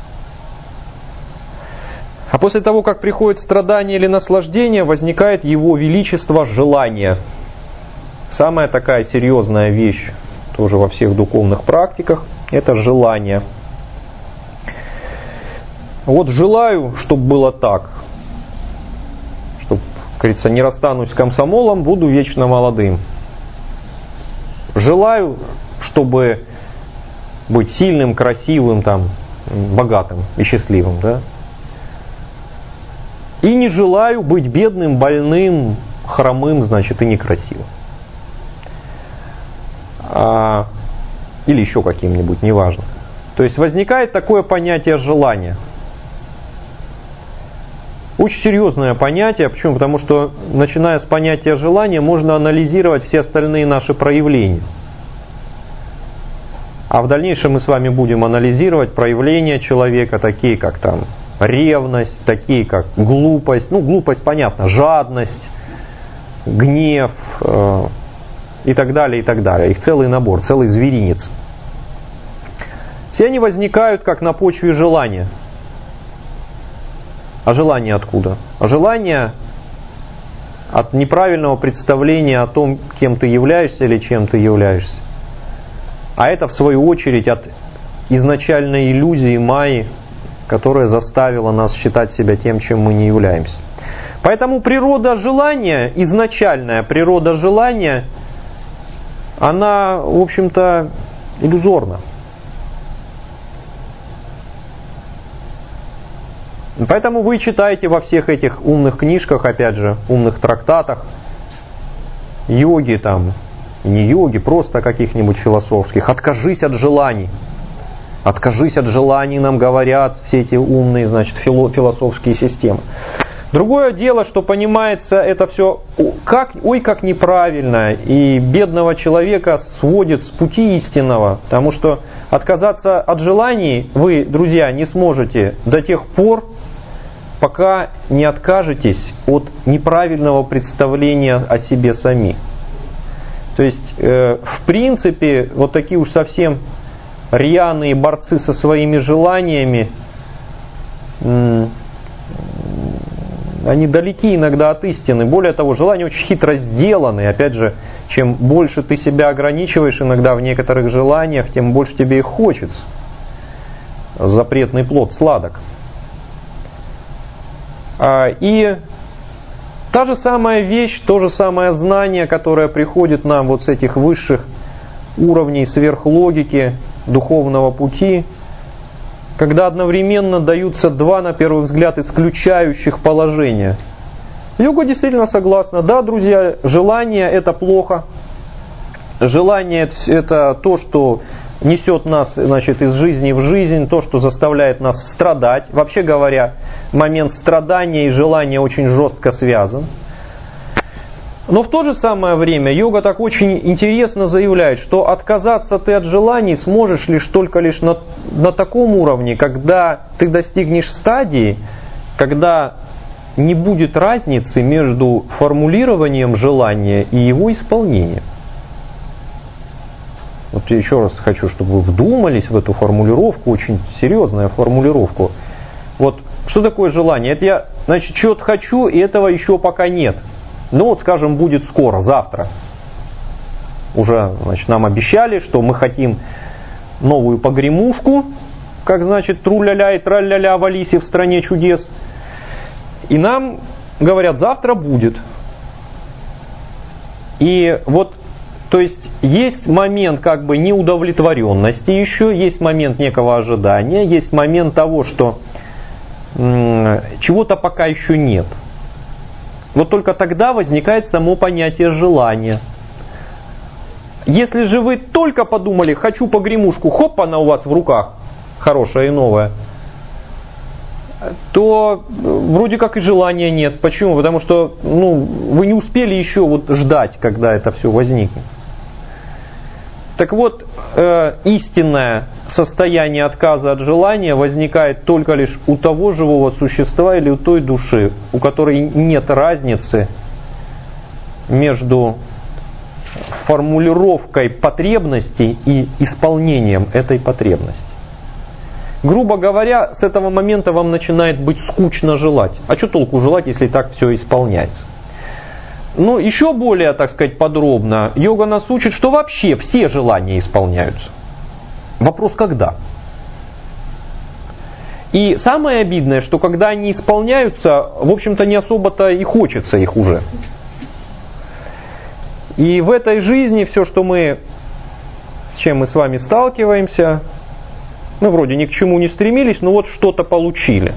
А после того, как приходит страдание или наслаждение, возникает его величество желание. самая такая серьезная вещь тоже во всех духовных практиках – это желание. Вот желаю, чтобы было так, чтобы, как говорится, не расстанусь с комсомолом, буду вечно молодым. Желаю, чтобы быть сильным, красивым, там, богатым и счастливым, да? И не желаю быть бедным, больным, хромым, значит, и некрасивым. Или еще каким-нибудь, неважно. То есть возникает такое понятие желания. Очень серьезное понятие. Почему? Потому что, начиная с понятия желания, можно анализировать все остальные наши проявления. А в дальнейшем мы с вами будем анализировать проявления человека, такие как там ревность, такие как глупость. Ну, глупость, понятно, жадность, гнев и так далее, и так далее. Их целый набор, целый зверинец. Все они возникают как на почве желания. А желание откуда? А желание от неправильного представления о том, кем ты являешься или чем ты являешься. А это, в свою очередь, от изначальной иллюзии майи, которая заставила нас считать себя тем, чем мы не являемся. Поэтому природа желания, изначальная природа желания, она, в общем-то, иллюзорна. Поэтому вы читаете во всех этих умных книжках, опять же, умных трактатах, йоги там, не йоги, просто каких-нибудь философских. Откажись от желаний. Откажись от желаний, нам говорят все эти умные, значит, философские системы. Другое дело, что понимается это все как неправильно, и бедного человека сводит с пути истинного, потому что отказаться от желаний вы, друзья, не сможете до тех пор, пока не откажетесь от неправильного представления о себе сами. То есть, в принципе, вот такие уж совсем рьяные борцы со своими желаниями, они далеки иногда от истины. Более того, желания очень хитро сделаны. Опять же, чем больше ты себя ограничиваешь иногда в некоторых желаниях, тем больше тебе их хочется. Запретный плод сладок. И та же самая вещь, то же самое знание, которое приходит нам вот с этих высших уровней сверхлогики, духовного пути, когда одновременно даются два, на первый взгляд, исключающих положения. Йога действительно согласна. Да, друзья, желание – это плохо. Желание – это то, что несет нас, значит, из жизни в жизнь, то, что заставляет нас страдать. Вообще говоря, момент страдания и желания очень жестко связан. Но в то же самое время йога так очень интересно заявляет, что отказаться ты от желаний сможешь только лишь на таком уровне, когда ты достигнешь стадии, когда не будет разницы между формулированием желания и его исполнением. Вот я еще раз хочу, чтобы вы вдумались в эту формулировку, очень серьезную формулировку. Вот что такое желание? Это я, значит, чего-то хочу, и этого еще пока нет. Ну вот, скажем, будет скоро, завтра. Уже, значит, нам обещали, что мы хотим новую погремушку, как, значит, тру-ля-ля и тра-ля-ля в Алисе в стране чудес. И нам говорят, завтра будет. И вот, то есть момент как бы неудовлетворенности еще, есть момент некого ожидания, есть момент того, что чего-то пока еще нет. Вот только тогда возникает само понятие желания. Если же вы только подумали, хочу погремушку, хоп, она у вас в руках, хорошая и новая, то вроде как и желания нет. Почему? Потому что вы не успели еще вот ждать, когда это все возникнет. Так вот, истинное состояние отказа от желания возникает только лишь у того живого существа или у той души, у которой нет разницы между формулировкой потребности и исполнением этой потребности. Грубо говоря, с этого момента вам начинает быть скучно желать. А что толку желать, если так все исполняется? ну, еще более, так сказать, подробно, йога нас учит, что вообще все желания исполняются. Вопрос когда? И самое обидное, что когда они исполняются, в общем-то, не особо-то и хочется их уже. И в этой жизни все, что с чем мы с вами сталкиваемся, мы вроде ни к чему не стремились, но вот что-то получили.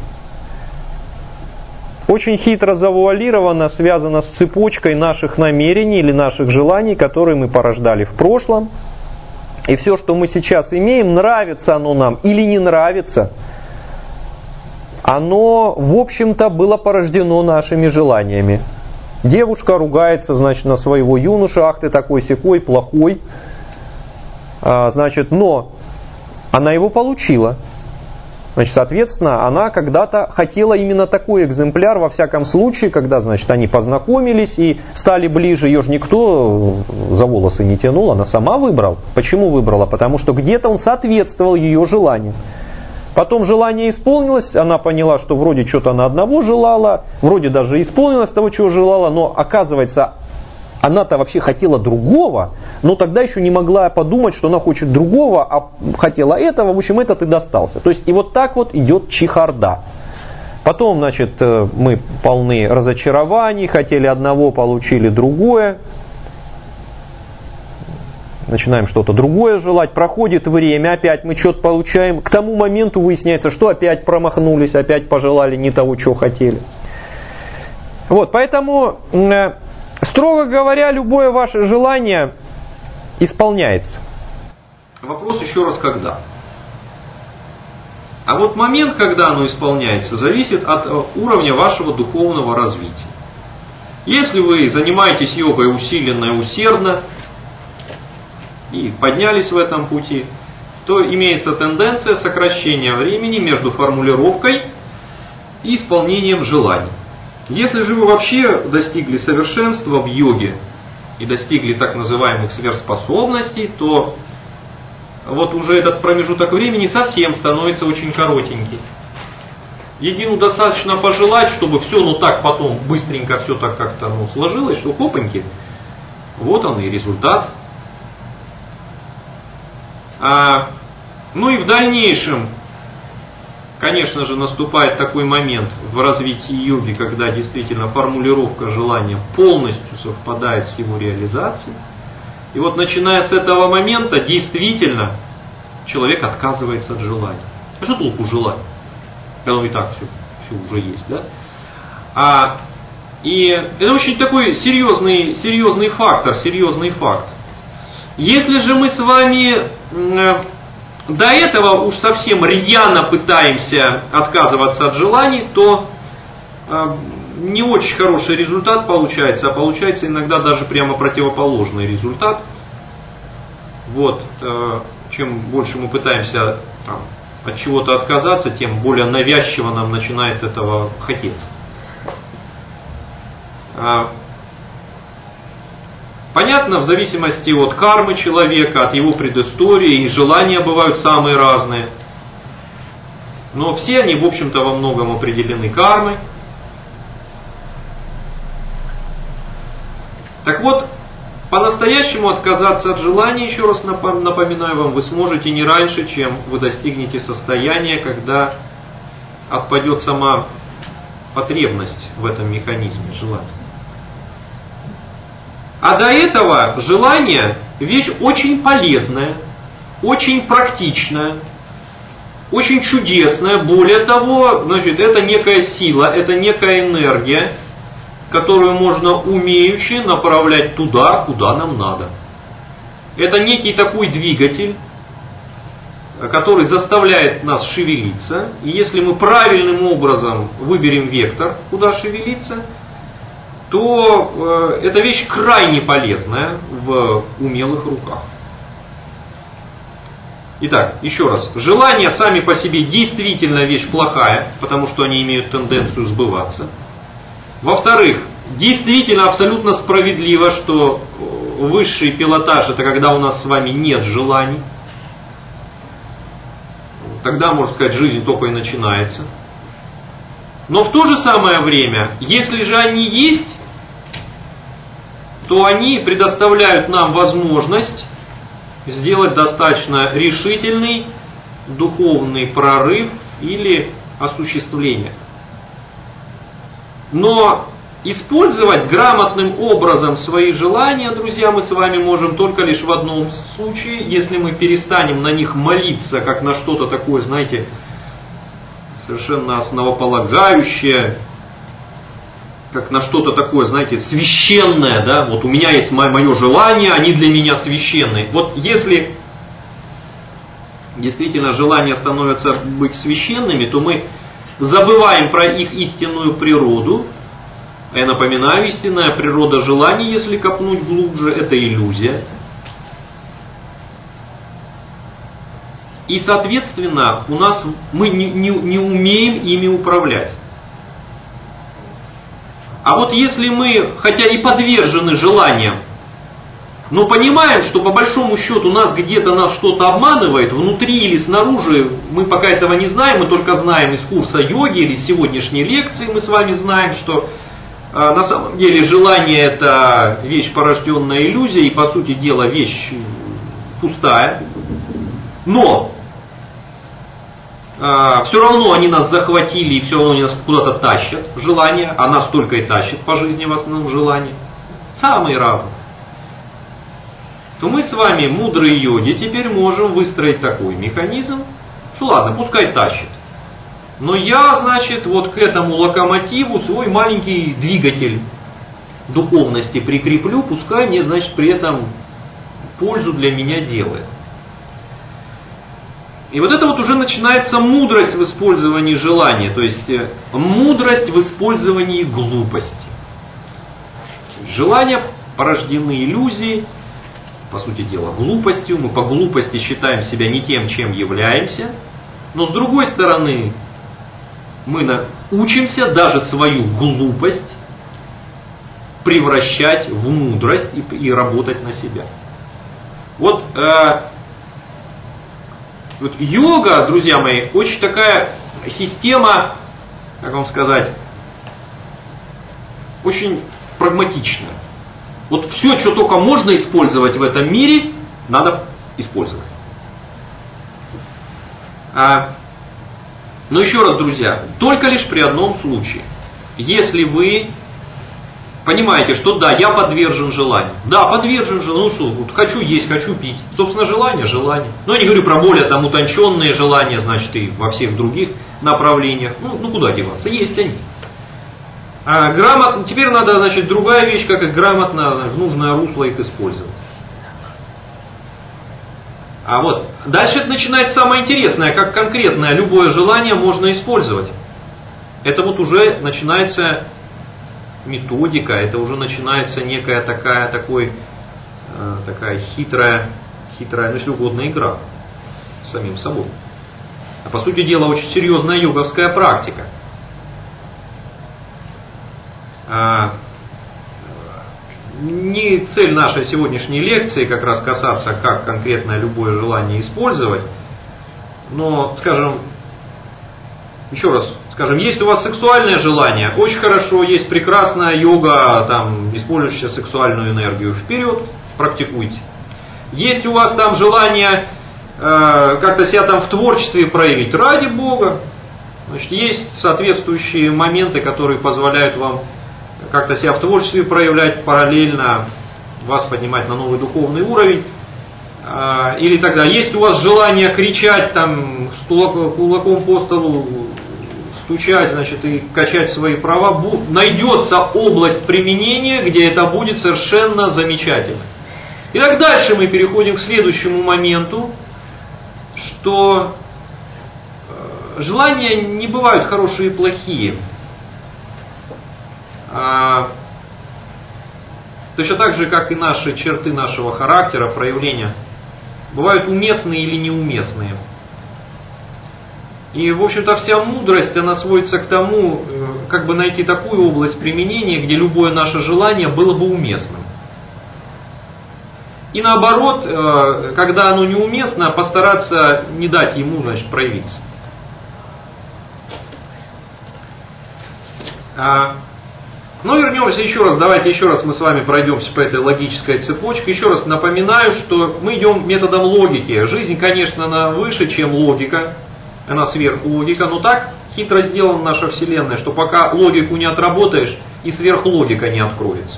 Очень хитро завуалировано, связано с цепочкой наших намерений или наших желаний, которые мы порождали в прошлом. И все, что мы сейчас имеем, нравится оно нам или не нравится, оно, в общем-то, было порождено нашими желаниями. Девушка ругается, значит, на своего юношу: ах ты такой-сякой, плохой. Значит, но она его получила. Значит, соответственно, она когда-то хотела именно такой экземпляр, во всяком случае, когда, значит, они познакомились и стали ближе, ее же никто за волосы не тянул, она сама выбрала. Почему выбрала? Потому что где-то он соответствовал ее желанию. Потом желание исполнилось, она поняла, что вроде что-то она одного желала, вроде даже исполнилось того, чего желала, но оказывается, она-то вообще хотела другого, но тогда еще не могла подумать, что она хочет другого, а хотела этого, в общем, этот и достался. То есть и вот так вот идет чехарда. Потом, значит, мы полны разочарований, хотели одного, получили другое. Начинаем что-то другое желать, проходит время, опять мы что-то получаем. К тому моменту выясняется, что опять промахнулись, опять пожелали не того, чего хотели. Вот, поэтому, строго говоря, любое ваше желание исполняется. Вопрос еще раз, когда? А вот момент, когда оно исполняется, зависит от уровня вашего духовного развития. Если вы занимаетесь йогой усиленно и усердно, и поднялись в этом пути, то имеется тенденция сокращения времени между формулировкой и исполнением желаний. Если же вы вообще достигли совершенства в йоге и достигли так называемых сверхспособностей, то вот уже этот промежуток времени совсем становится очень коротенький. Едину достаточно пожелать, чтобы все, ну так потом быстренько все так как-то сложилось, что хопаньки, вот он и результат. Ну и в дальнейшем, конечно же, наступает такой момент в развитии йоги, когда действительно формулировка желания полностью совпадает с его реализацией. И вот начиная с этого момента, действительно, человек отказывается от желания. А что толку желать? Когда и так все уже есть, да? И это очень такой серьезный фактор, серьезный факт. Если же мы с вами до этого уж совсем рьяно пытаемся отказываться от желаний, то не очень хороший результат получается, а получается иногда даже прямо противоположный результат. Вот, чем больше мы пытаемся от чего-то отказаться, тем более навязчиво нам начинает этого хотеться. Понятно, в зависимости от кармы человека, от его предыстории, и желания бывают самые разные. Но все они, в общем-то, во многом определены кармой. Так вот, по-настоящему отказаться от желаний, еще раз напоминаю вам, вы сможете не раньше, чем вы достигнете состояния, когда отпадет сама потребность в этом механизме желания. А до этого желание вещь очень полезная, очень практичная, очень чудесная. Более того, значит, это некая сила, это некая энергия, которую можно умеючи направлять туда, куда нам надо. Это некий такой двигатель, который заставляет нас шевелиться. И если мы правильным образом выберем вектор, куда шевелиться, то эта вещь крайне полезная в умелых руках. Итак, еще раз. Желания сами по себе действительно вещь плохая, потому что они имеют тенденцию сбываться. Во-вторых, действительно абсолютно справедливо, что высший пилотаж — это когда у нас с вами нет желаний. Тогда, можно сказать, жизнь только и начинается. Но в то же самое время, если же они есть, то они предоставляют нам возможность сделать достаточно решительный духовный прорыв или осуществление. Но использовать грамотным образом свои желания, друзья, мы с вами можем только лишь в одном случае, если мы перестанем на них молиться, как на что-то такое, знаете, совершенно основополагающее, как на что-то такое, знаете, священное, да, вот у меня есть мое желание, они для меня священные. Вот если действительно желания становятся быть священными, то мы забываем про их истинную природу. Я напоминаю, истинная природа желаний, если копнуть глубже, это иллюзия. И, соответственно, мы не умеем ими управлять. А вот если мы, хотя и подвержены желаниям, но понимаем, что по большому счету нас что-то обманывает, внутри или снаружи, мы пока этого не знаем, мы только знаем из курса йоги или из сегодняшней лекции, мы с вами знаем, что на самом деле желание это вещь, порожденная иллюзией, и по сути дела вещь пустая. Но все равно они нас захватили и все равно они нас куда-то тащат, желания, а нас только и тащат по жизни в основном желания, самые разные. То мы с вами, мудрые йоги, теперь можем выстроить такой механизм, что ладно, пускай тащит. Но я, значит, вот к этому локомотиву свой маленький двигатель духовности прикреплю, пускай мне, значит, при этом пользу для меня делает. И вот это вот уже начинается мудрость в использовании желания, то есть мудрость в использовании глупости. Желания порождены иллюзией, по сути дела глупостью, мы по глупости считаем себя не тем, чем являемся, но с другой стороны мы учимся даже свою глупость превращать в мудрость и работать на себя. Вот йога, друзья мои, очень такая система, как вам сказать, очень прагматичная. Вот все, что только можно использовать в этом мире, надо использовать. Но еще раз, друзья, только лишь при одном случае. Если вы понимаете, что да, я подвержен желанию. Да, подвержен желанию. Ну что, вот хочу есть, хочу пить. Собственно, желание. Но я не говорю про более там утонченные желания, значит, и во всех других направлениях. Ну куда деваться? Есть они. Теперь надо, значит, другая вещь, как их грамотно, в нужное русло их использовать. А вот дальше это начинается самое интересное, как конкретное любое желание можно использовать. Это вот уже начинается методика, это уже начинается некая такая хитрая, ну если угодно, игра с самим собой. А по сути дела очень серьезная йоговская практика. Не цель нашей сегодняшней лекции как раз касаться, как конкретно любое желание использовать, но, скажем, еще раз, есть у вас сексуальное желание, очень хорошо, есть прекрасная йога, там, использующая сексуальную энергию, вперед, практикуйте. Есть у вас там желание как-то себя там в творчестве проявить, ради Бога, значит, есть соответствующие моменты, которые позволяют вам как-то себя в творчестве проявлять, параллельно вас поднимать на новый духовный уровень. Или тогда есть у вас желание кричать, там, с кулаком по столу стучать, значит, и качать свои права, найдется область применения, где это будет совершенно замечательно. И так дальше мы переходим к следующему моменту, что желания не бывают хорошие и плохие. Точно так же, как и наши черты нашего характера, проявления, бывают уместные или неуместные. И, в общем-то, вся мудрость, она сводится к тому, как бы найти такую область применения, где любое наше желание было бы уместным. И наоборот, когда оно неуместно, постараться не дать ему, значит, проявиться. Но вернемся еще раз, давайте еще раз мы с вами пройдемся по этой логической цепочке. Еще раз напоминаю, что мы идем методом логики. Жизнь, конечно, она выше, чем логика, она сверхлогика, но так хитро сделана наша Вселенная, что пока логику не отработаешь, и сверхлогика не откроется.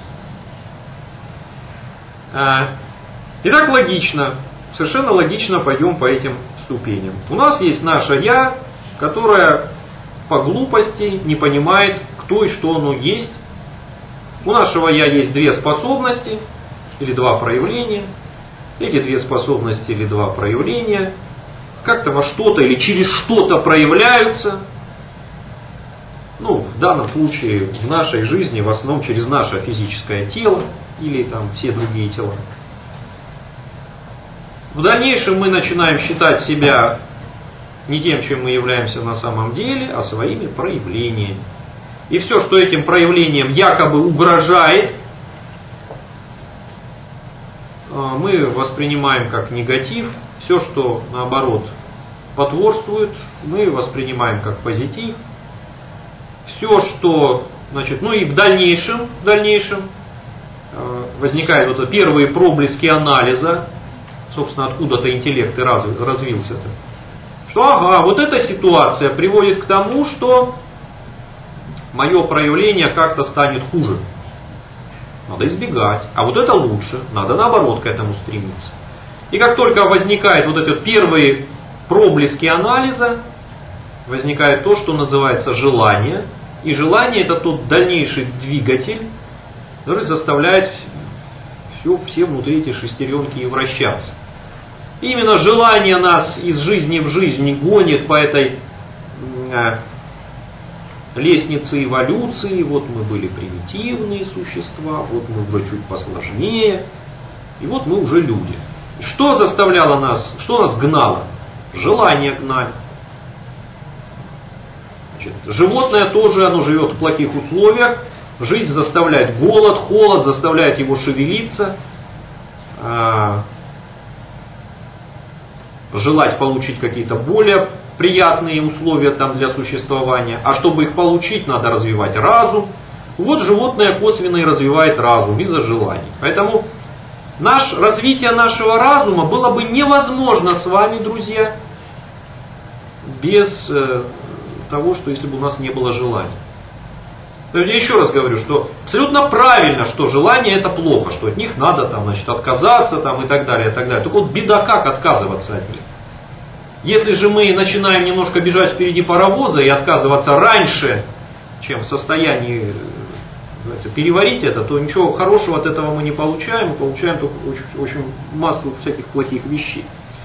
Итак, логично, совершенно логично пойдем по этим ступеням. У нас есть наше «я», которое по глупости не понимает, кто и что оно есть. У нашего «я» есть две способности или два проявления. Эти две способности или два проявления как-то во что-то или через что-то проявляются. В данном случае в нашей жизни в основном через наше физическое тело или там все другие тела. В дальнейшем мы начинаем считать себя не тем, чем мы являемся на самом деле, а своими проявлениями. И все, что этим проявлением якобы угрожает, мы воспринимаем как негатив. Все, что наоборот потворствует, мы воспринимаем как позитив. Все, что, и в дальнейшем возникают первые проблески анализа, собственно, откуда-то интеллект и развился-то. Что, вот эта ситуация приводит к тому, что мое проявление как-то станет хуже. Надо избегать. А вот это лучше. Надо наоборот к этому стремиться. И как только возникают вот эти первые проблески анализа, возникает то, что называется желание. И желание — это тот дальнейший двигатель, который заставляет все внутри эти шестеренки и вращаться. И именно желание нас из жизни в жизнь гонит по этой лестнице эволюции. Вот мы были примитивные существа, вот мы уже чуть посложнее, и вот мы уже люди. И что заставляло нас, что нас гнало? Желание гнали. Животное тоже, оно живет в плохих условиях. Жизнь заставляет голод, холод, заставляет его шевелиться, желать получить какие-то более приятные условия там для существования. А чтобы их получить, надо развивать разум. Вот животное косвенно и развивает разум из-за желаний. Поэтому развитие нашего разума было бы невозможно с вами, друзья, без того, что если бы у нас не было желаний. Я еще раз говорю, что абсолютно правильно, что желания это плохо, что от них надо отказаться и так далее, и так далее. Только вот беда, как отказываться от них. Если же мы начинаем немножко бежать впереди паровоза и отказываться раньше, чем в состоянии переварить это, то ничего хорошего от этого мы не получаем, мы получаем только очень массу всяких плохих вещей.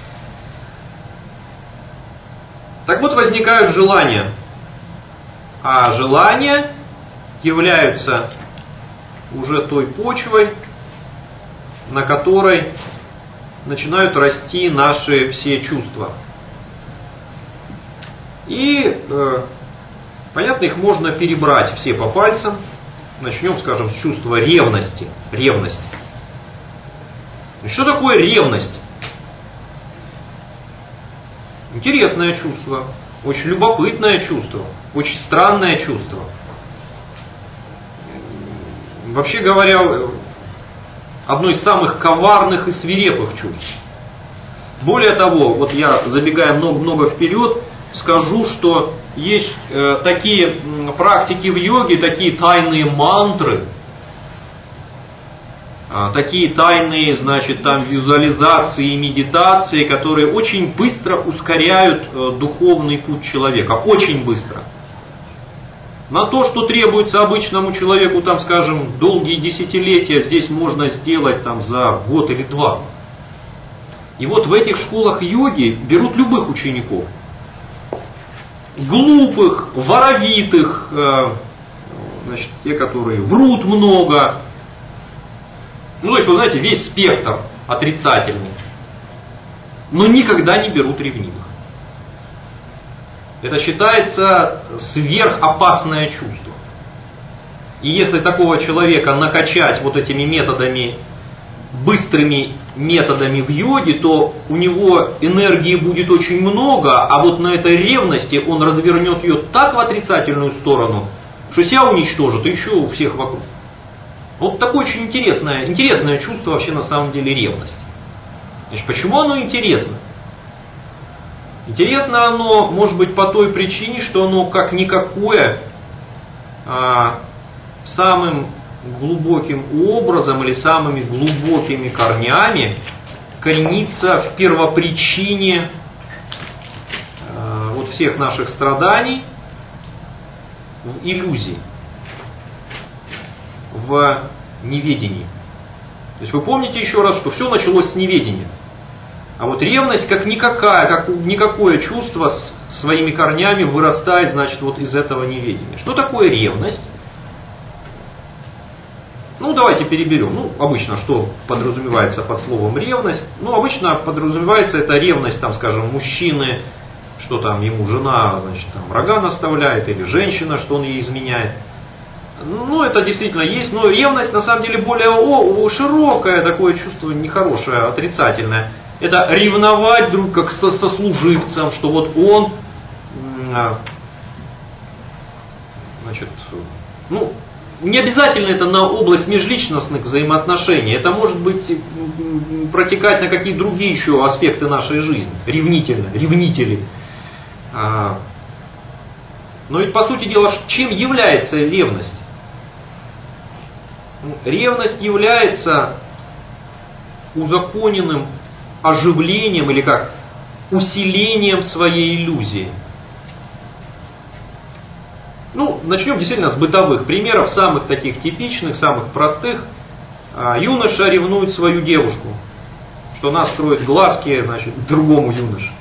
Так вот, возникают желания. А желания являются уже той почвой, на которой начинают расти наши все чувства. И, понятно, их можно перебрать все по пальцам. Начнем, скажем, с чувства ревности. Ревность. Что такое ревность? Интересное чувство, очень любопытное чувство, очень странное чувство. Вообще говоря, одно из самых коварных и свирепых чувств. Более того, вот я, забегая много-много вперед, скажу, что есть такие практики в йоге, такие тайные мантры, такие тайные, визуализации и медитации, которые очень быстро ускоряют духовный путь человека. Очень быстро. На то, что требуется обычному человеку, долгие десятилетия, здесь можно сделать за год или два. И вот в этих школах йоги берут любых учеников. Глупых, воровитых, те, которые врут много. То есть, вы знаете, весь спектр отрицательный. Но никогда не берут ревнивых. Это считается сверхопасное чувство. И если такого человека накачать вот этими методами, быстрыми методами в йоге, то у него энергии будет очень много, а вот на этой ревности он развернет ее так в отрицательную сторону, что себя уничтожит, и еще у всех вокруг. Вот такое очень интересное чувство вообще на самом деле ревность. Значит, почему оно интересно? Интересно оно, может быть, по той причине, что оно как никакое самым глубоким образом или самыми глубокими корнями коренится в первопричине вот всех наших страданий, в иллюзии, в неведении. То есть вы помните еще раз, что все началось с неведения. А вот ревность как никакое чувство с своими корнями вырастает, значит, вот из этого неведения. Что такое ревность? Ну, давайте переберем. Ну, обычно, что подразумевается под словом ревность? Ну, обычно подразумевается это ревность, там, скажем, мужчины, что там ему жена, значит, там, рога наставляет, или женщина, что он ей изменяет. Ну, это действительно есть, но ревность, на самом деле, более широкое такое чувство, нехорошее, отрицательное. Это ревновать вдруг как сослуживцам, что вот он, значит, ну, не обязательно это на область межличностных взаимоотношений, это может быть протекать на какие-то другие еще аспекты нашей жизни, ревнители. Но ведь по сути дела, чем является ревность? Ревность является узаконенным оживлением или как усилением своей иллюзии. Ну, начнем действительно с бытовых примеров, самых таких типичных, самых простых. Юноша ревнует свою девушку, что она строит глазки, значит, другому юноше.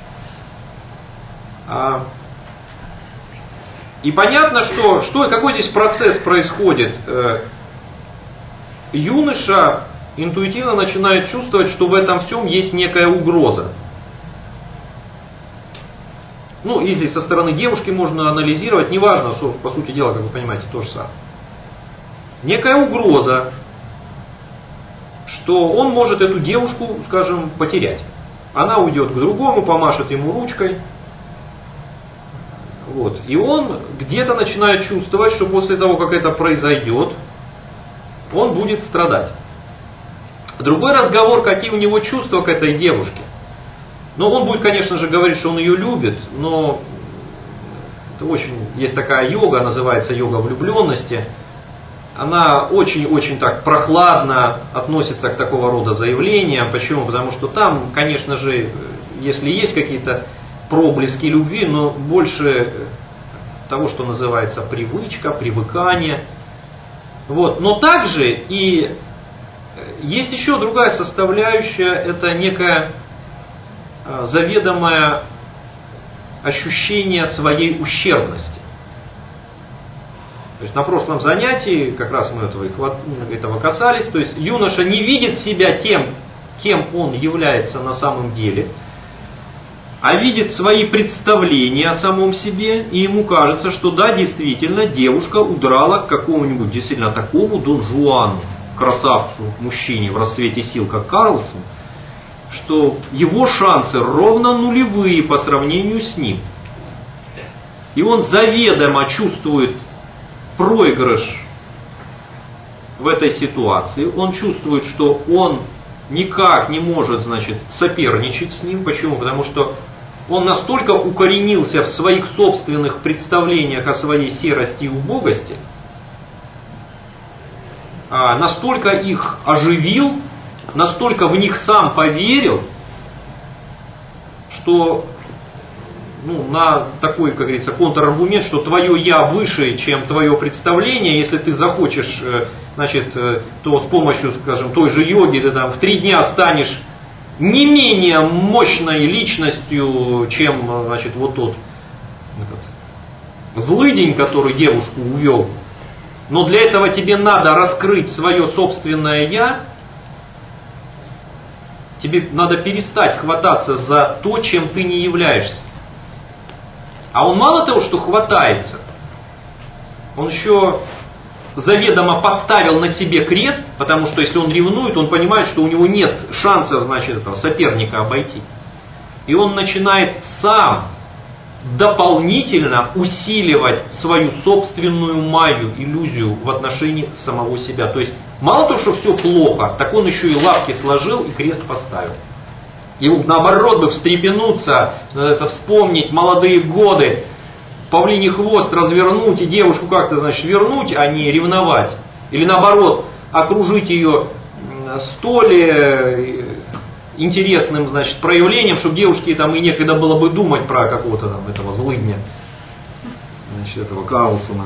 И понятно, что какой здесь процесс происходит. Юноша интуитивно начинает чувствовать, что в этом всем есть некая угроза. Ну, если со стороны девушки можно анализировать, неважно, по сути дела, как вы понимаете, то же самое. Некая угроза, что он может эту девушку, скажем, потерять. Она уйдет к другому, помашет ему ручкой. Вот. И он где-то начинает чувствовать, что после того, как это произойдет, он будет страдать. Другой разговор, какие у него чувства к этой девушке. Но он будет, конечно же, говорить, что он ее любит, но это есть такая йога, называется йога влюбленности. Она очень-очень так прохладно относится к такого рода заявлениям. Почему? Потому что там, конечно же, если есть какие-то проблески любви, но больше того, что называется привычка, привыкание. Вот. Но также и есть еще другая составляющая, это некое заведомое ощущение своей ущербности. То есть на прошлом занятии как раз мы этого касались. То есть юноша не видит себя тем, кем он является на самом деле, а видит свои представления о самом себе, и ему кажется, что да, действительно, девушка удрала к какому-нибудь действительно такому Дон Жуану, красавцу, мужчине в расцвете сил, как Карлсон, что его шансы ровно нулевые по сравнению с ним. И он заведомо чувствует проигрыш в этой ситуации. Он чувствует, что он никак не может, значит, соперничать с ним. Почему? Потому что он настолько укоренился в своих собственных представлениях о своей серости и убогости, настолько их оживил, настолько в них сам поверил, что на такой, как говорится, контраргумент, что твое «я» выше, чем твое представление, если ты захочешь, значит, то с помощью, скажем, той же йоги ты там в 3 дня станешь не менее мощной личностью, чем, значит, вот тот злыдень, который девушку увел. Но для этого тебе надо раскрыть свое собственное «я». Тебе надо перестать хвататься за то, чем ты не являешься. А он мало того, что хватается, он еще заведомо поставил на себе крест, потому что если он ревнует, он понимает, что у него нет шансов, значит, этого соперника обойти. И он начинает сам дополнительно усиливать свою собственную майю, иллюзию в отношении самого себя. То есть мало того, что все плохо, так он еще и лапки сложил и крест поставил. И наоборот бы встрепенуться, вспомнить молодые годы, павлиний хвост развернуть и девушку как-то, значит, вернуть, а не ревновать. Или наоборот, окружить ее столь интересным, значит, проявлением, чтобы девушке там и некогда было бы думать про какого-то там этого злыдня, значит, этого Карлсона.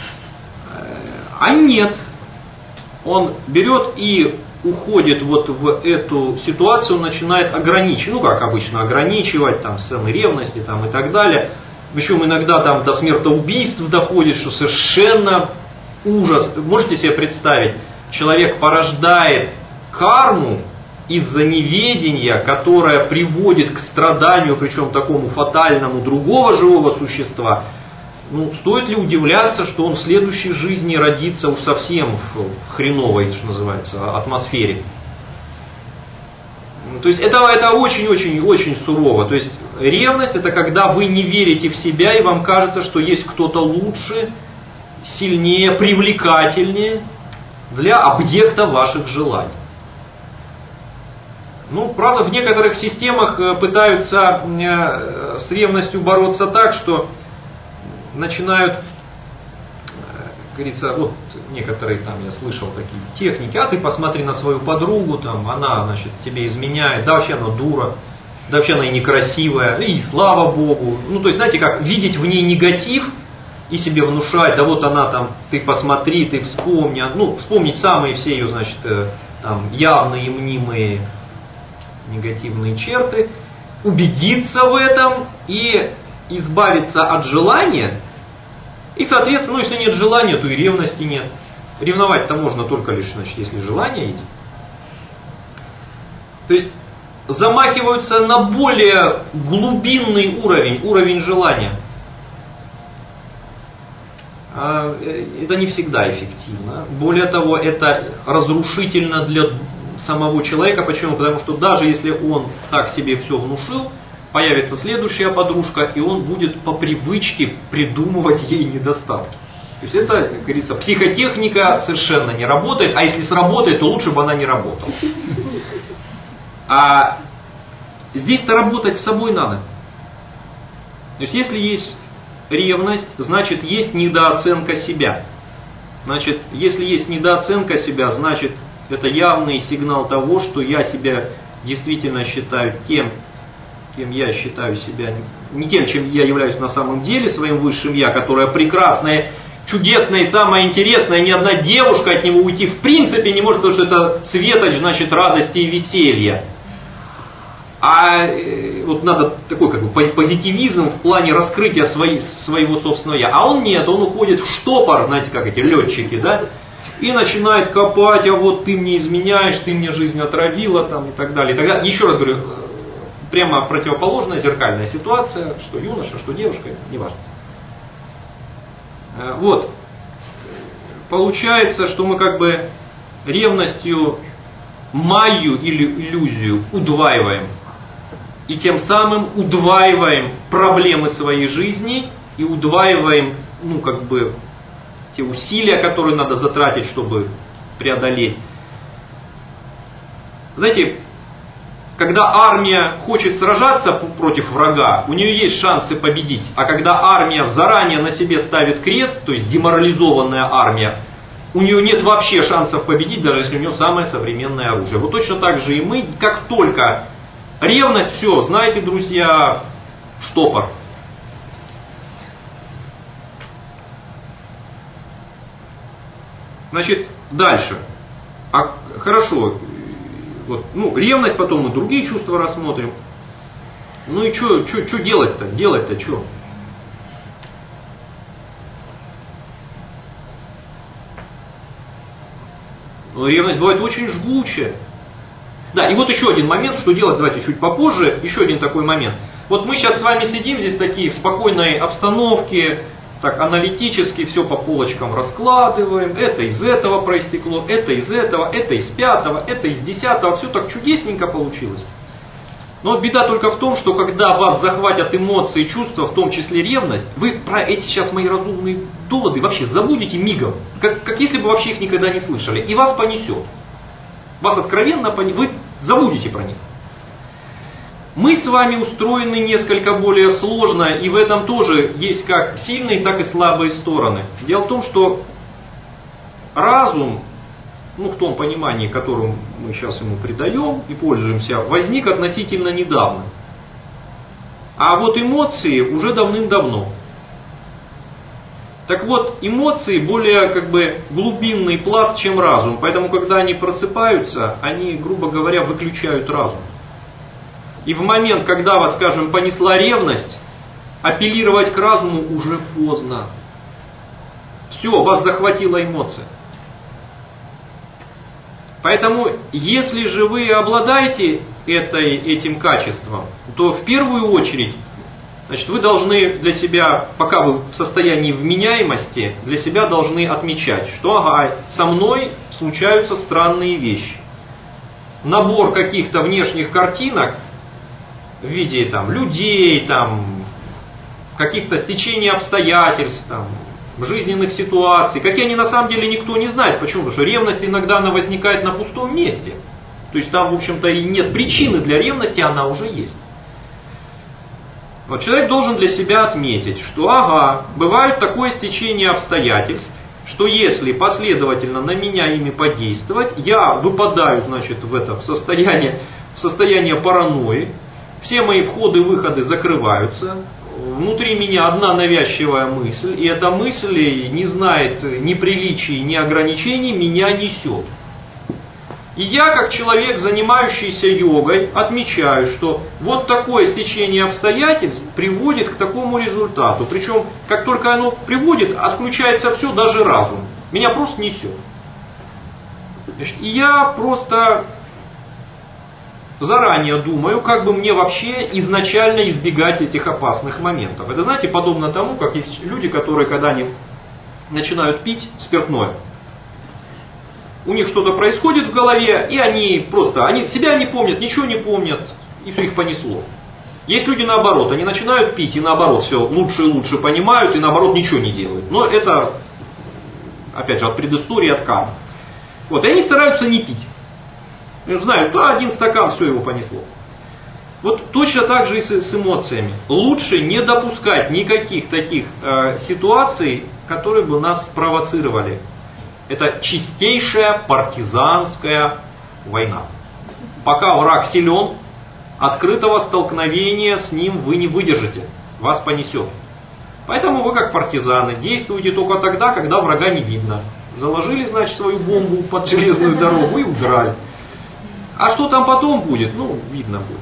А нет. Он берет и уходит вот в эту ситуацию, он начинает ограничивать, ну как обычно, ограничивать там сцены ревности там, и так далее. Причем иногда там до смертоубийств доходит, что совершенно ужас. Можете себе представить, человек порождает карму из-за неведения, которое приводит к страданию, причем такому фатальному другого живого существа. Ну, стоит ли удивляться, что он в следующей жизни родится уж совсем в хреновой, что называется, атмосфере? То есть это очень-очень-очень сурово. То есть ревность — это когда вы не верите в себя и вам кажется, что есть кто-то лучше, сильнее, привлекательнее для объекта ваших желаний. Ну, правда, в некоторых системах пытаются с ревностью бороться так, что начинают, как говорится, вот некоторые там, я слышал такие техники, а ты посмотри на свою подругу, там, она, значит, тебе изменяет, да вообще она дура, да вообще она и некрасивая, и слава Богу. Ну, то есть, знаете, как видеть в ней негатив и себе внушать, да вот она там, ты посмотри, ты вспомни, ну, вспомнить самые все ее, значит, там, явные и мнимые негативные черты, убедиться в этом и избавиться от желания. И, соответственно, ну, если нет желания, то и ревности нет. Ревновать-то можно только лишь, значит, если желание есть. То есть замахиваются на более глубинный уровень желания. Это не всегда эффективно. Более того, это разрушительно для самого человека. Почему? Потому что даже если он так себе все внушил, появится следующая подружка, и он будет по привычке придумывать ей недостатки. То есть это, как говорится, психотехника совершенно не работает, а если сработает, то лучше бы она не работала. А здесь-то работать с собой надо. То есть если есть ревность, значит есть недооценка себя. Значит, если есть недооценка себя, значит это явный сигнал того, что я себя действительно считаю тем, кем я считаю себя, не тем, чем я являюсь на самом деле, своим высшим я, которое прекрасное, чудесное и самое интересное, ни одна девушка от него уйти в принципе не может, потому что это светоч, значит, радости и веселья. А вот надо такой как бы позитивизм в плане раскрытия своего собственного я. А он нет, он уходит в штопор, знаете, как эти летчики, да, и начинает копать, а вот ты мне изменяешь, ты мне жизнь отравила, там, и так далее. И тогда, еще раз говорю, прямо противоположная зеркальная ситуация, что юноша, что девушка, неважно. Вот. Получается, что мы как бы ревностью майю или иллюзию удваиваем. И тем самым удваиваем проблемы своей жизни и удваиваем, ну, как бы, те усилия, которые надо затратить, чтобы преодолеть. Знаете, когда армия хочет сражаться против врага, у нее есть шансы победить. А когда армия заранее на себе ставит крест, то есть деморализованная армия, у нее нет вообще шансов победить, даже если у нее самое современное оружие. Вот точно так же и мы, как только ревность, все, знаете, друзья, штопор. Значит, дальше. Хорошо. Вот, ну, ревность, потом мы другие чувства рассмотрим. Ну и что делать-то? Делать-то что? Ну, ревность бывает очень жгучая. Да, и вот еще один момент, что делать, давайте чуть попозже, еще один такой момент. Вот мы сейчас с вами сидим здесь такие в спокойной обстановке, так аналитически все по полочкам раскладываем, это из этого проистекло, это из этого, это из пятого, это из десятого, все так чудесненько получилось. Но беда только в том, что когда вас захватят эмоции и чувства, в том числе ревность, вы про эти сейчас мои разумные доводы вообще забудете мигом, как если бы вообще их никогда не слышали, и вас понесет. Вас откровенно понесет, вы забудете про них. Мы с вами устроены несколько более сложно, и в этом тоже есть как сильные, так и слабые стороны. Дело в том, что разум, в том понимании, которым мы сейчас ему придаем и пользуемся, возник относительно недавно. А вот эмоции уже давным-давно. Так вот, эмоции более глубинный пласт, чем разум. Поэтому, когда они просыпаются, они, грубо говоря, выключают разум. И в момент, когда вас, скажем, понесла ревность, апеллировать к разуму уже поздно. Все, вас захватила эмоция. Поэтому, если же вы обладаете этим качеством, то в первую очередь, вы должны для себя, пока вы в состоянии вменяемости, для себя должны отмечать, что со мной случаются странные вещи. Набор каких-то внешних картинок в виде людей, каких-то стечений обстоятельств, жизненных ситуаций. Какие они на самом деле никто не знает. Почему? Потому что ревность иногда она возникает на пустом месте. То есть там, в общем-то, и нет причины для ревности, она уже есть. Вот человек должен для себя отметить, что бывает такое стечение обстоятельств, что если последовательно на меня ими подействовать, я выпадаю, в состояние паранойи, все мои входы-выходы закрываются, внутри меня одна навязчивая мысль, и эта мысль не знает ни приличий, ни ограничений, меня несет. И я, как человек, занимающийся йогой, отмечаю, что вот такое стечение обстоятельств приводит к такому результату. Причем, как только оно приводит, отключается все, даже разум. Меня просто несет. И я просто заранее думаю, как бы мне вообще изначально избегать этих опасных моментов. Это, знаете, подобно тому, как есть люди, которые, когда они начинают пить спиртное, у них что-то происходит в голове, и они себя не помнят, ничего не помнят, и все их понесло. Есть люди наоборот, они начинают пить, и наоборот все лучше и лучше понимают, и наоборот ничего не делают. Но это, опять же, от предыстории, от кармы. И они стараются не пить. Знают, один стакан, все его понесло. Вот точно так же и с эмоциями. Лучше не допускать никаких таких ситуаций, которые бы нас спровоцировали. Это чистейшая партизанская война. Пока враг силен, открытого столкновения с ним вы не выдержите. Вас понесет. Поэтому вы, как партизаны, действуете только тогда, когда врага не видно. Заложили, свою бомбу под железную дорогу и удрали. А что там потом будет? Видно будет.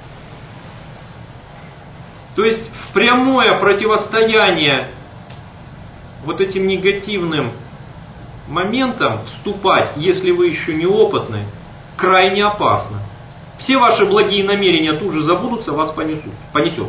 То есть в прямое противостояние вот этим негативным моментам вступать, если вы еще не опытны, крайне опасно. Все ваши благие намерения тут же забудутся, вас понесет.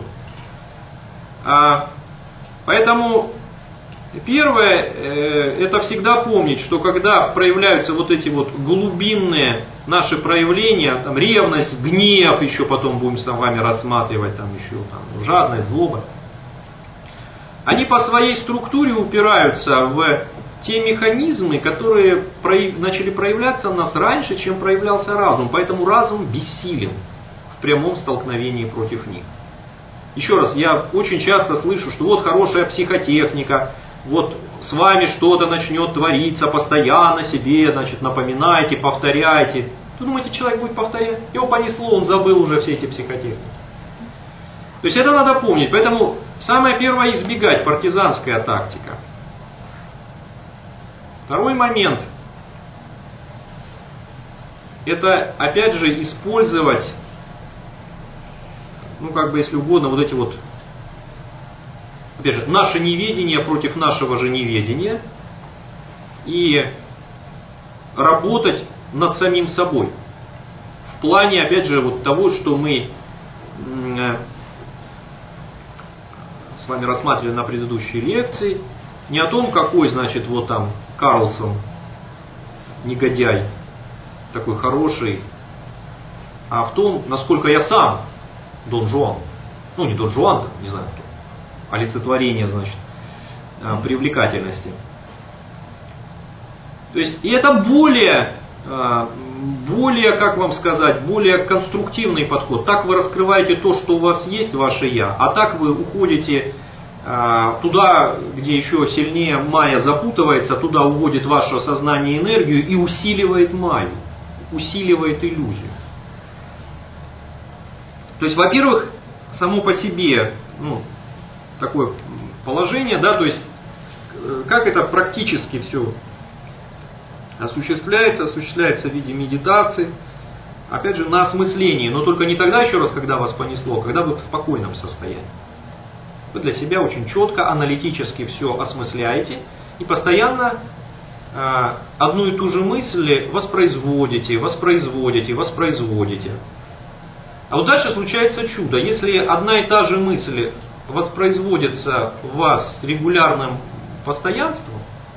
Поэтому первое, это всегда помнить, что когда проявляются вот эти вот глубинные наши проявления, ревность, гнев, еще потом будем с вами рассматривать, жадность, злоба, они по своей структуре упираются в те механизмы, которые начали проявляться у нас раньше, чем проявлялся разум. Поэтому разум бессилен в прямом столкновении против них. Еще раз, я очень часто слышу, что вот хорошая психотехника, вот с вами что-то начнет твориться, постоянно себе, напоминайте, повторяйте. Вы думаете, человек будет повторять? Его понесло, он забыл уже все эти психотехники. То есть это надо помнить. Поэтому самое первое — избегать, партизанская тактика. Второй момент — это, опять же, использовать, если угодно, вот эти вот, опять же, наше неведение против нашего же неведения и работать над самим собой. В плане, опять же, вот того, что мы с вами рассматривали на предыдущей лекции, не о том, какой, Карлсон, негодяй, такой хороший, а в том, насколько я сам Дон Жуан. Ну, не Дон Жуан, не знаю кто. Олицетворение, значит, привлекательности. То есть, и это более, как вам сказать, более конструктивный подход. Так вы раскрываете то, что у вас есть, ваше «я», а так вы уходите туда, где еще сильнее майя запутывается, туда уводит ваше сознание энергию и усиливает майю, усиливает иллюзию. То есть, во-первых, само по себе, такое положение, да, то есть, как это практически все осуществляется в виде медитации, опять же, на осмыслении, но только не тогда, еще раз, когда вас понесло, а когда вы в спокойном состоянии. Вы для себя очень четко, аналитически все осмысляете и постоянно одну и ту же мысль воспроизводите. А вот дальше случается чудо. Если одна и та же мысль воспроизводится в вас с регулярным постоянством,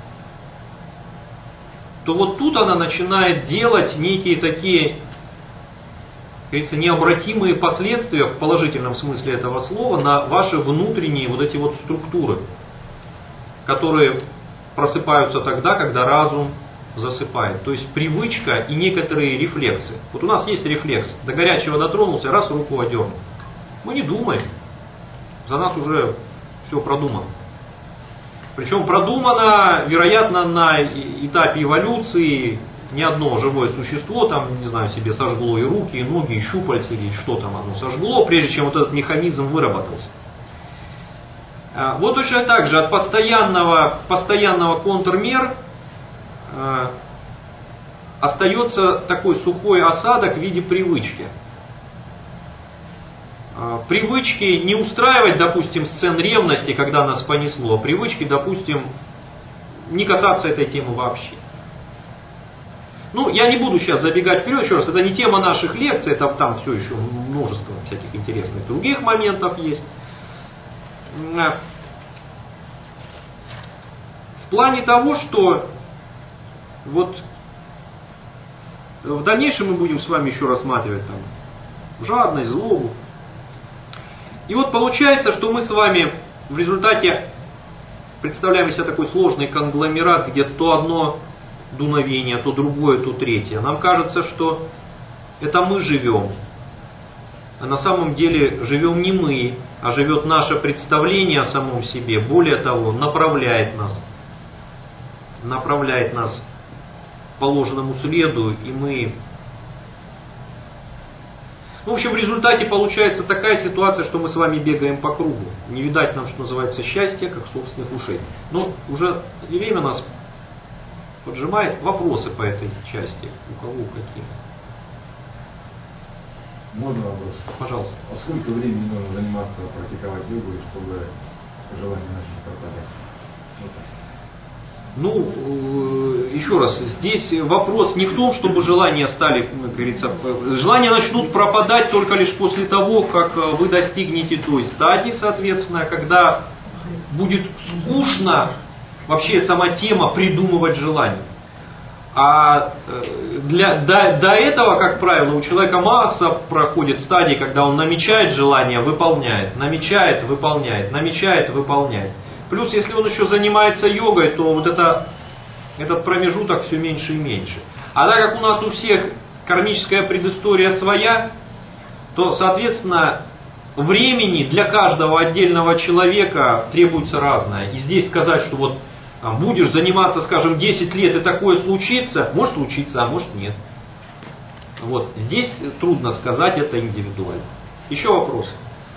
то вот тут она начинает делать некие такие, как говорится, необратимые последствия в положительном смысле этого слова на ваши внутренние вот эти вот структуры, которые просыпаются тогда, когда разум засыпает. То есть привычка и некоторые рефлексы. Вот у нас есть рефлекс. До горячего дотронулся, раз руку одернул. Мы не думаем. За нас уже все продумано. Причем продумано, вероятно, на этапе эволюции ни одно живое существо, там, не знаю, себе сожгло и руки, и ноги, и щупальцы, или что там оно сожгло, прежде чем вот этот механизм выработался. Вот точно так же от постоянного контрмер остается такой сухой осадок в виде привычки. Привычки не устраивать, допустим, сцен ревности, когда нас понесло, а привычки, допустим, не касаться этой темы вообще. Я не буду сейчас забегать вперед, еще раз, это не тема наших лекций, это там все еще множество всяких интересных других моментов есть. В плане того, что вот в дальнейшем мы будем с вами еще рассматривать там жадность, злобу. И вот получается, что мы с вами в результате представляем себе такой сложный конгломерат, где то одно дуновение, то другое, то третье. Нам кажется, что это мы живем. А на самом деле живем не мы, а живет наше представление о самом себе. Более того, направляет нас по ложному следу, и мы... В общем, в результате получается такая ситуация, что мы с вами бегаем по кругу. Не видать нам, что называется, счастья, как собственных ушей. Но уже время нас поджимает. Вопросы по этой части. У кого какие? Можно вопрос? Пожалуйста. А сколько времени нужно заниматься, практиковать йогу, чтобы желание начать пропадать? Еще раз, здесь вопрос не в том, чтобы желания стали, как говорится, желания начнут пропадать только лишь после того, как вы достигнете той стадии, соответственно, когда будет скучно вообще сама тема придумывать желания. А до этого, как правило, у человека масса проходит стадий, когда он намечает желание, выполняет, намечает, выполняет, намечает, выполняет. Плюс, если он еще занимается йогой, то вот этот промежуток все меньше и меньше. А так как у нас у всех кармическая предыстория своя, то, соответственно, времени для каждого отдельного человека требуется разное. И здесь сказать, что вот будешь заниматься, скажем, 10 лет и такое случится, может случиться, а может нет. Вот здесь трудно сказать, это индивидуально. Еще вопросы?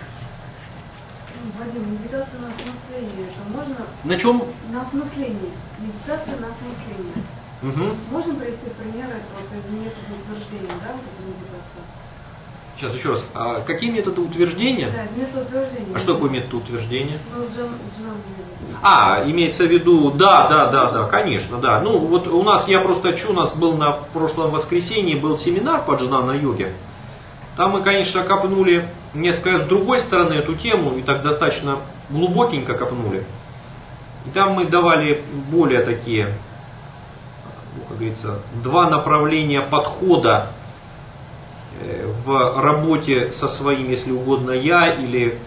Вадим, медитация на осмысление, это можно? На чем? На осмыслении. Медитация на осмыслении. Угу. Можно привести примеры метода утверждения, да, вот этой медитации? Сейчас еще раз. А какие методы утверждения? Да, метод утверждения. А что такое метод утверждения? Джан. Имеется в виду, да, конечно, да. Вот у нас, у нас был на прошлом воскресенье был семинар по джнана-йоге. Там мы, конечно, копнули несколько с другой стороны эту тему, и так достаточно глубокенько копнули. И там мы давали более такие, как говорится, два направления подхода в работе со своим, если угодно, я, или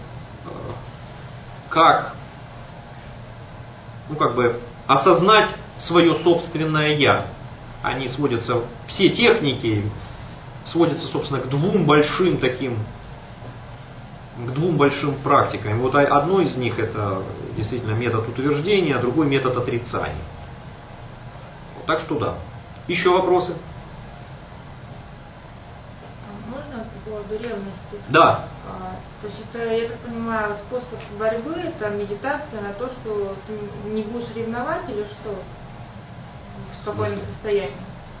как осознать свое собственное я. Они сводятся, все техники сводятся, собственно, к двум большим практикам. Вот одно из них это действительно метод утверждения, а другой метод отрицания. Вот, так что да. Еще вопросы? Можно по поводу ревности? Да. То есть это, я так понимаю, способ борьбы, это медитация на то, что ты не будешь ревновать или что? В спокойном состоянии.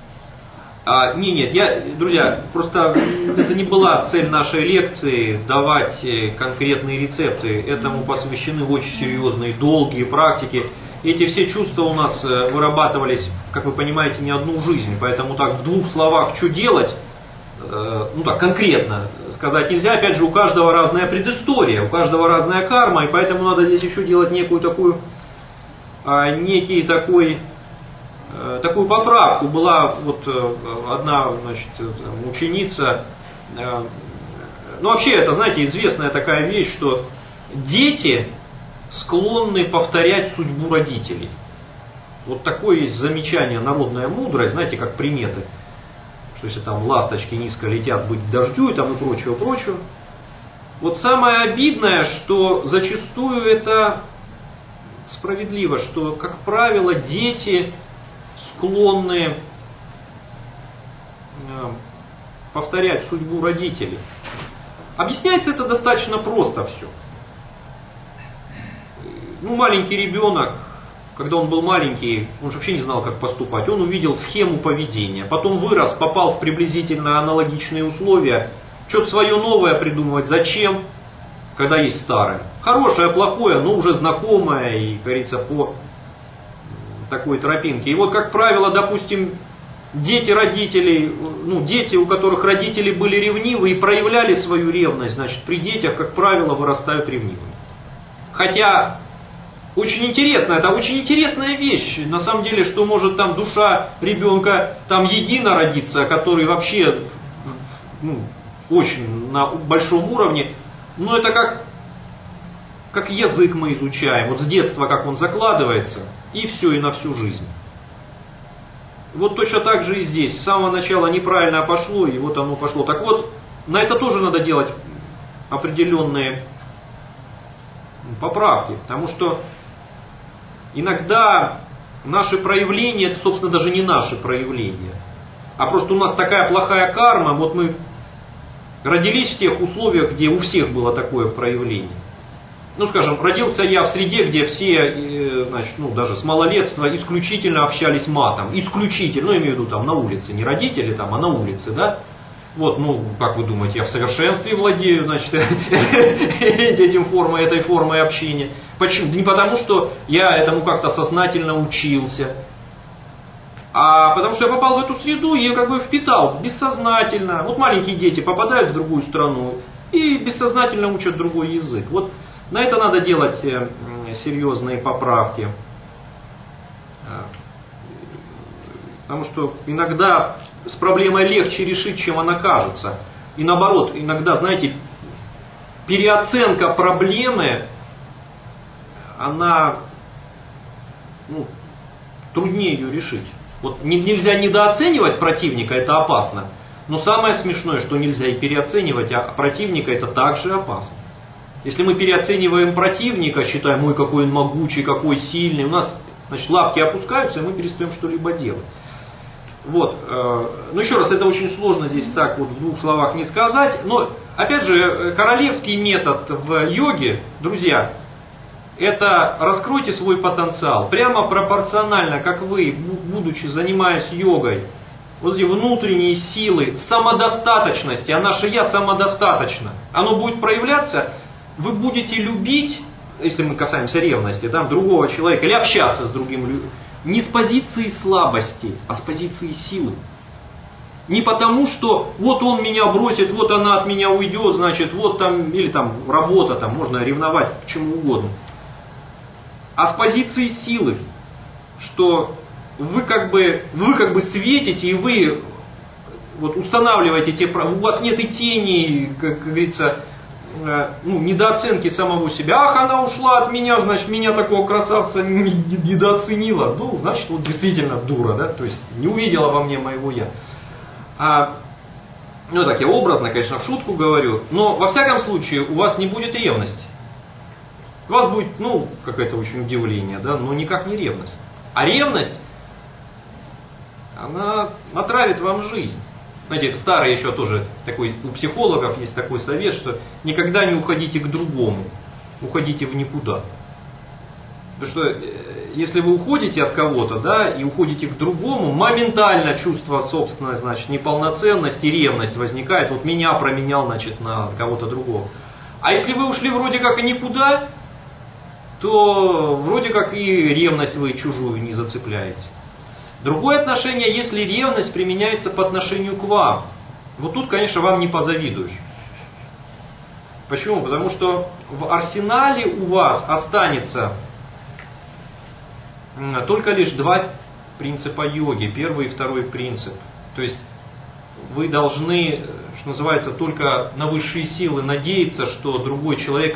Нет, друзья, просто это не была цель нашей лекции давать конкретные рецепты. Этому посвящены очень серьезные, долгие практики. Эти все чувства у нас вырабатывались, как вы понимаете, не одну жизнь. Поэтому так в двух словах, что делать, конкретно сказать нельзя. Опять же, у каждого разная предыстория, у каждого разная карма, и поэтому надо здесь еще делать такую поправку. Была одна ученица, вообще это, знаете, известная такая вещь, что дети склонны повторять судьбу родителей. Вот такое есть замечание, народная мудрость, знаете, как приметы. Что если там ласточки низко летят, быть дождю и прочего. Вот самое обидное, что зачастую это справедливо, что, как правило, дети склонны повторять судьбу родителей. Объясняется это достаточно просто все. Маленький ребенок, когда он был маленький, он же вообще не знал, как поступать. Он увидел схему поведения. Потом вырос, попал в приблизительно аналогичные условия. Что-то свое новое придумывать. Зачем? Когда есть старое. Хорошее, плохое, но уже знакомое и, как говорится, по такой тропинке. И вот, как правило, допустим, дети родителей, дети, у которых родители были ревнивы и проявляли свою ревность, значит, при детях, как правило, вырастают ревнивыми. Хотя очень интересно, это очень интересная вещь, на самом деле, что может там душа ребенка там едино родиться, который вообще очень на большом уровне, но это как язык мы изучаем, вот с детства как он закладывается, и все, и на всю жизнь. Вот точно так же и здесь, с самого начала неправильно пошло, и вот оно пошло. Так вот, на это тоже надо делать определенные поправки, потому что иногда наши проявления, это, собственно, даже не наши проявления, а просто у нас такая плохая карма, вот мы родились в тех условиях, где у всех было такое проявление. Скажем, родился я в среде, где все, даже с малолетства исключительно общались матом. Исключительно, имею в виду там на улице, не родители там, а на улице, да? Вот, как вы думаете, я в совершенстве владею, значит, этой формой общения. Почему? Не потому, что я этому как-то сознательно учился, а потому что я попал в эту среду и ее впитал бессознательно. Вот маленькие дети попадают в другую страну и бессознательно учат другой язык. Вот на это надо делать серьезные поправки. Потому что иногда с проблемой легче решить, чем она кажется. И наоборот, иногда, знаете, переоценка проблемы, она труднее ее решить. Вот нельзя недооценивать противника, это опасно. Но самое смешное, что нельзя и переоценивать, а противника это также опасно. Если мы переоцениваем противника, считаем, ой, какой он могучий, какой сильный, у нас, значит, лапки опускаются, и мы перестаем что-либо делать. Вот. Но еще раз, это очень сложно здесь так вот в двух словах не сказать. Но, опять же, королевский метод в йоге, друзья, это раскройте свой потенциал. Прямо пропорционально, как вы, будучи занимаясь йогой, вот эти внутренние силы, самодостаточности, а наше «я» самодостаточно, оно будет проявляться, вы будете любить, если мы касаемся ревности, да, другого человека, или общаться с другим людям, не с позиции слабости, а с позиции силы. Не потому, что вот он меня бросит, вот она от меня уйдет, значит, вот там, или там работа, там можно ревновать к чему угодно. А с позиции силы, что вы как бы светите, и вы вот устанавливайте те правила, у вас нет и тени, как говорится, недооценки самого себя. Ах, она ушла от меня, значит, меня такого красавца недооценила. Ну, значит, вот действительно дура, да, то есть не увидела во мне моего я. Ну, так я образно, конечно, в шутку говорю, но во всяком случае у вас не будет ревности. У вас будет, какое-то очень удивление, да, но никак не ревность. А ревность, она отравит вам жизнь. Знаете, это старый еще тоже такой, у психологов есть такой совет, что никогда не уходите к другому, уходите в никуда. Потому что если вы уходите от кого-то, да, и уходите к другому, моментально чувство собственной, значит, неполноценности, ревность возникает. Вот меня променял, значит, на кого-то другого. А если вы ушли вроде как и никуда, то вроде как и ревность вы чужую не зацепляете. Другое отношение, если ревность применяется по отношению к вам. Вот тут, конечно, вам не позавидуешь. Почему? Потому что в арсенале у вас останется только лишь два принципа йоги. Первый и второй принцип. То есть вы должны, что называется, только на высшие силы надеяться, что другой человек,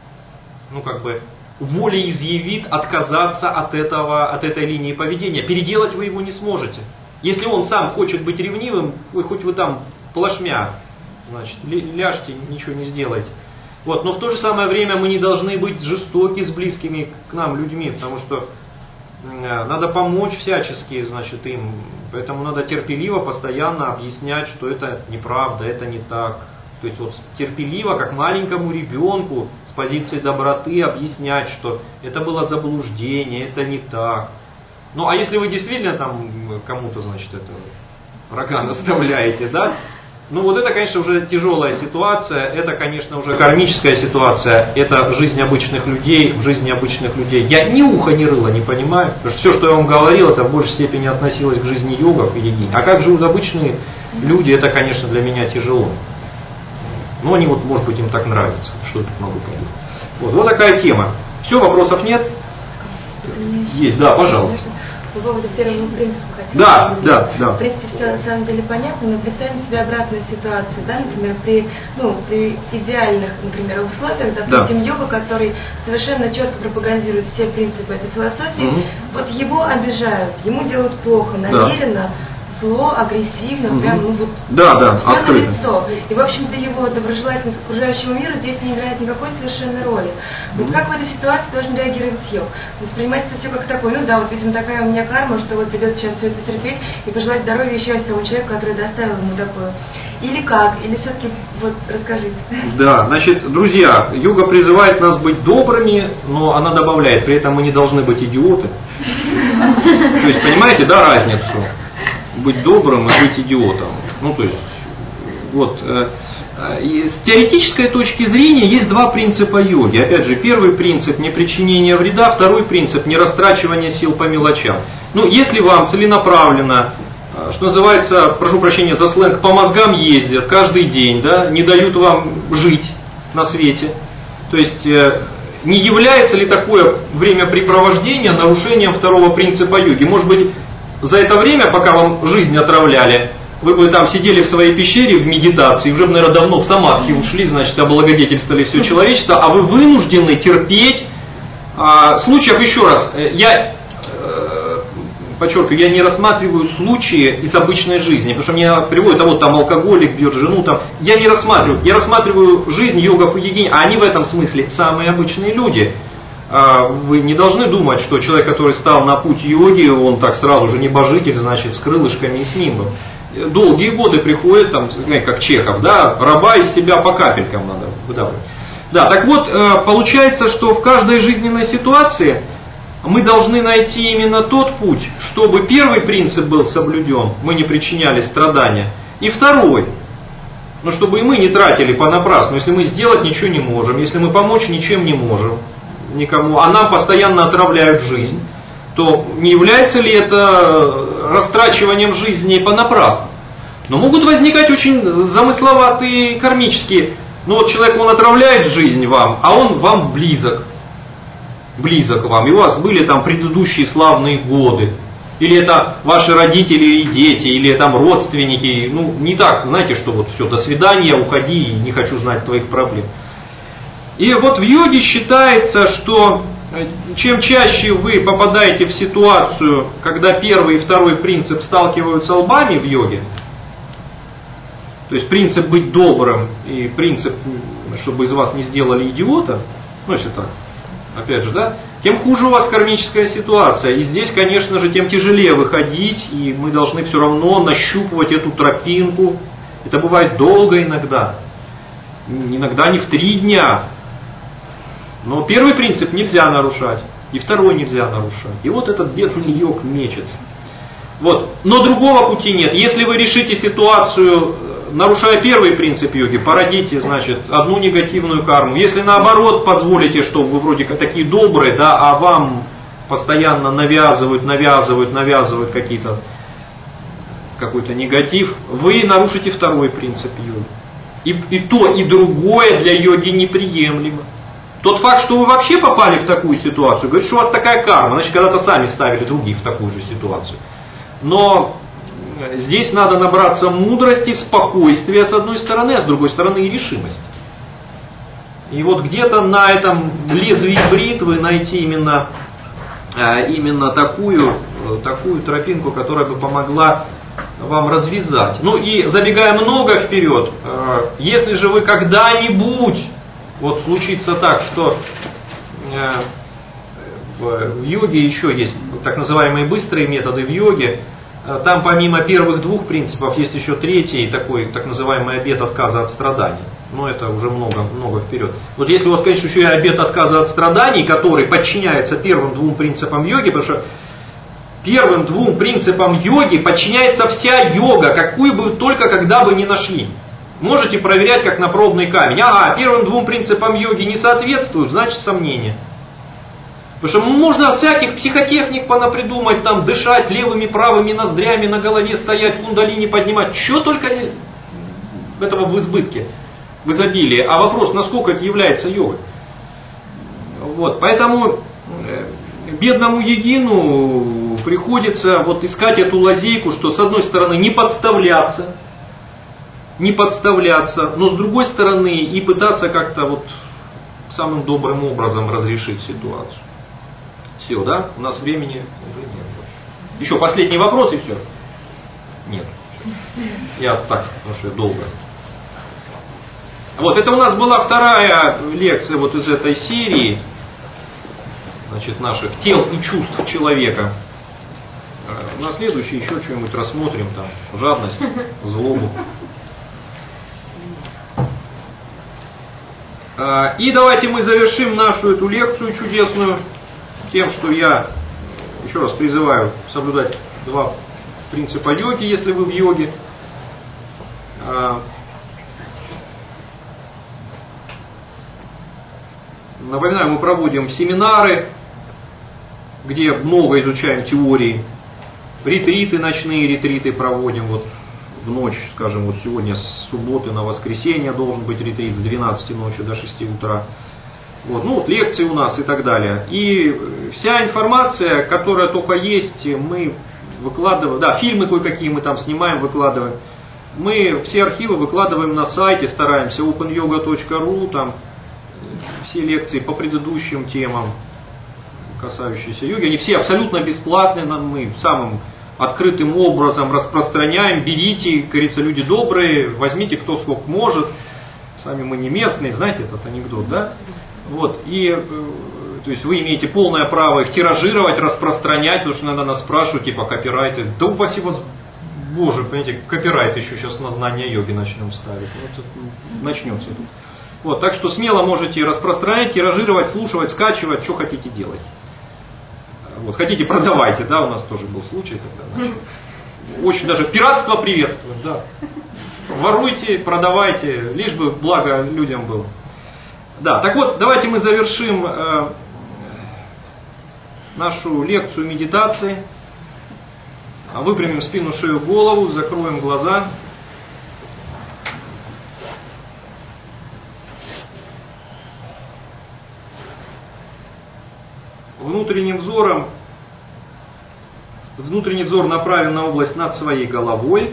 волеизъявит отказаться от этой линии поведения. Переделать вы его не сможете. Если он сам хочет быть ревнивым, хоть вы там плашмя, значит, ляжьте, ничего не сделайте. Вот. Но в то же самое время мы не должны быть жестоки с близкими к нам людьми, потому что надо помочь всячески, значит, им. Поэтому надо терпеливо, постоянно объяснять, что это неправда, это не так. То есть вот терпеливо, как маленькому ребенку, с позиции доброты объяснять, что это было заблуждение, это не так. Ну а если вы действительно там кому-то, значит, это врага наставляете, да? Ну вот это, конечно, уже тяжелая ситуация, это, конечно, уже кармическая ситуация, это жизнь обычных людей, в жизни обычных людей. Я ни уха, ни рыла не понимаю, потому что все, что я вам говорил, это в большей степени относилось к жизни йогов и йогинь. А как живут обычные люди, это, конечно, для меня тяжело. Но они вот, может быть, им так нравится. Что тут могу поделать? Вот такая тема. Все, вопросов нет? Есть, да, пожалуйста. По поводу первого принципа Да. В принципе, все на самом деле понятно, но представим себе обратную ситуацию, да, например, при идеальных, например, условиях, допустим, йога, который совершенно четко пропагандирует все принципы этой философии, вот его обижают, ему делают плохо, намеренно, зло, агрессивно, прям, все открыто. на лицо. И, в общем-то, его доброжелательность к окружающему миру здесь не играет никакой совершенной роли. Вот как в этой ситуации должен реагировать йог? Воспринимать это все как такое, видимо, такая у меня карма, что вот придется сейчас все это терпеть и пожелать здоровья и счастья тому человеку, который доставил ему такое. Или как? Или все-таки, расскажите. Да, значит, друзья, йога призывает нас быть добрыми, но она добавляет, при этом мы не должны быть идиоты. То есть, понимаете, да, разницу? Быть добрым и быть идиотом. И с теоретической точки зрения есть два принципа йоги. Опять же, первый принцип — не причинение вреда, второй принцип — не растрачивание сил по мелочам. Если вам целенаправленно, что называется, прошу прощения за сленг, по мозгам ездят каждый день, да, не дают вам жить на свете, то есть не является ли такое времяпрепровождение нарушением второго принципа йоги? Может быть, за это время, пока вам жизнь отравляли, вы бы там сидели в своей пещере в медитации, уже, наверное, давно в самадхи ушли, значит, облагодетельствовали все человечество, а вы вынуждены терпеть случаев, еще раз, я подчеркиваю, я не рассматриваю случаи из обычной жизни, потому что меня приводят, вот там алкоголик бьет жену, там, я не рассматриваю, я рассматриваю жизнь йогов и йогинь, а они в этом смысле самые обычные люди. Вы не должны думать, что человек, который стал на путь йоги, он так сразу же небожитель, значит, с крылышками и с нимбом. Долгие годы приходят, там, как Чехов, да, раба из себя по капелькам надо выдавать. Да, так вот, получается, что в каждой жизненной ситуации мы должны найти именно тот путь, чтобы первый принцип был соблюден, мы не причиняли страдания, и второй, чтобы и мы не тратили понапрасну, если мы сделать ничего не можем, если мы помочь ничем не можем никому, а нам постоянно отравляют жизнь, то не является ли это растрачиванием жизни понапрасну? Но могут возникать очень замысловатые кармические. Человек, он отравляет жизнь вам, а он вам близок вам, и у вас были там предыдущие славные годы. Или это ваши родители и дети, или там родственники. Ну, не так, знаете, что вот все, до свидания, уходи, не хочу знать твоих проблем. И вот в йоге считается, что чем чаще вы попадаете в ситуацию, когда первый и второй принцип сталкиваются лбами в йоге, то есть принцип быть добрым и принцип, чтобы из вас не сделали идиота, ну если так, опять же, да, тем хуже у вас кармическая ситуация. И здесь, конечно же, тем тяжелее выходить, и мы должны все равно нащупывать эту тропинку. Это бывает долго иногда не в 3 дня. Но первый принцип нельзя нарушать, и второй нельзя нарушать. И вот этот бедный йог мечется. Вот. Но другого пути нет. Если вы решите ситуацию, нарушая первый принцип йоги, породите, значит, одну негативную карму. Если наоборот позволите, что вы вроде как такие добрые, да, а вам постоянно навязывают какой-то негатив, вы нарушите второй принцип йоги. И то, и другое для йоги неприемлемо. Тот факт, что вы вообще попали в такую ситуацию, говорит, что у вас такая карма, значит, когда-то сами ставили других в такую же ситуацию. Но здесь надо набраться мудрости, спокойствия с одной стороны, а с другой стороны и решимости. И вот где-то на этом лезвии бритвы найти именно такую тропинку, которая бы помогла вам развязать. Ну и забегая много вперед, если же вы когда-нибудь, вот случится так, что в йоге еще есть так называемые быстрые методы в йоге, там помимо первых 2 принципов есть еще третий такой, так называемый обет отказа от страданий. Но это уже много вперед. Вот если у вас, конечно, еще и обет отказа от страданий, который подчиняется первым 2 принципам йоги, потому что первым 2 принципам йоги подчиняется вся йога, какую бы только когда бы ни нашли. Можете проверять как на пробный камень. Ага, первым 2 принципам йоги не соответствуют, значит сомнения. Потому что можно всяких психотехник понапридумать, там дышать левыми, правыми ноздрями, на голове стоять, кундалини поднимать. Что только этого в избытке, в изобилии. А вопрос, насколько это является йогой. Вот, поэтому бедному йогину приходится вот искать эту лазейку, что с одной стороны не подставляться, но с другой стороны и пытаться как-то вот самым добрым образом разрешить ситуацию. Все, да? У нас времени уже нет. Еще последний вопрос и все? Нет. Я так, потому что долго. Вот, это у нас была вторая лекция вот из этой серии, значит, наших тел и чувств человека. На следующий еще что-нибудь рассмотрим, там, жадность, злобу. И давайте мы завершим нашу эту лекцию чудесную тем, что я еще раз призываю соблюдать 2 принципа йоги, если вы в йоге. Напоминаю, мы проводим семинары, где много изучаем теории, ретриты, ночные ретриты проводим, вот в ночь, скажем, вот сегодня с субботы на воскресенье должен быть ретрит с 12 ночи до 6 утра. Вот, ну вот лекции у нас и так далее. И вся информация, которая только есть, мы выкладываем, да, фильмы кое-какие мы там снимаем, выкладываем. Мы все архивы выкладываем на сайте, стараемся, openyoga.ru, там все лекции по предыдущим темам, касающиеся йоги, они все абсолютно бесплатные, мы самым открытым образом распространяем, берите, как говорится, люди добрые, возьмите кто сколько может, сами мы не местные, знаете этот анекдот, да? Вот, и, то есть вы имеете полное право их тиражировать, распространять, потому что иногда нас спрашивают, типа, копирайты, да упаси вас, боже, понимаете, копирайт еще сейчас на знание йоги начнем ставить, вот, начнется тут. Вот, так что смело можете распространять, тиражировать, слушать, скачивать, что хотите делать. Вот, хотите, продавайте, да, у нас тоже был случай, когда очень даже пиратство приветствуем, да. Воруйте, продавайте, лишь бы благо людям было. Да, так вот, давайте мы завершим нашу лекцию медитации. Выпрямим спину, шею, голову, закроем глаза. Внутренним взором внутренний взор направим на область над своей головой.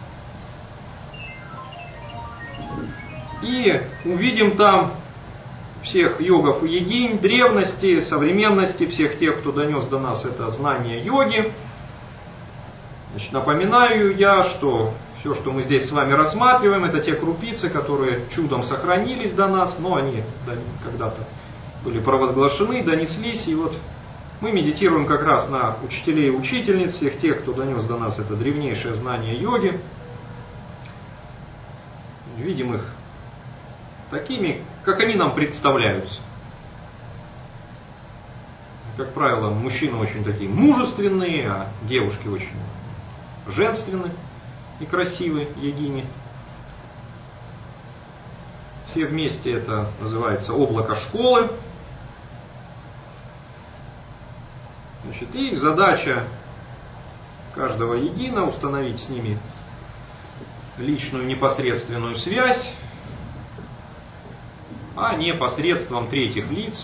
И увидим там всех йогов и йогинь, древности, современности, всех тех, кто донес до нас это знание йоги. Значит, напоминаю я, что все, что мы здесь с вами рассматриваем, это те крупицы, которые чудом сохранились до нас, но они когда-то были провозглашены, донеслись, и вот мы медитируем как раз на учителей и учительниц, всех тех, кто донес до нас это древнейшее знание йоги. Видим их такими, как они нам представляются. Как правило, мужчины очень такие мужественные, а девушки очень женственные и красивые йогини. Все вместе это называется облако школы. Значит, и задача каждого йогина установить с ними личную непосредственную связь, а не посредством третьих лиц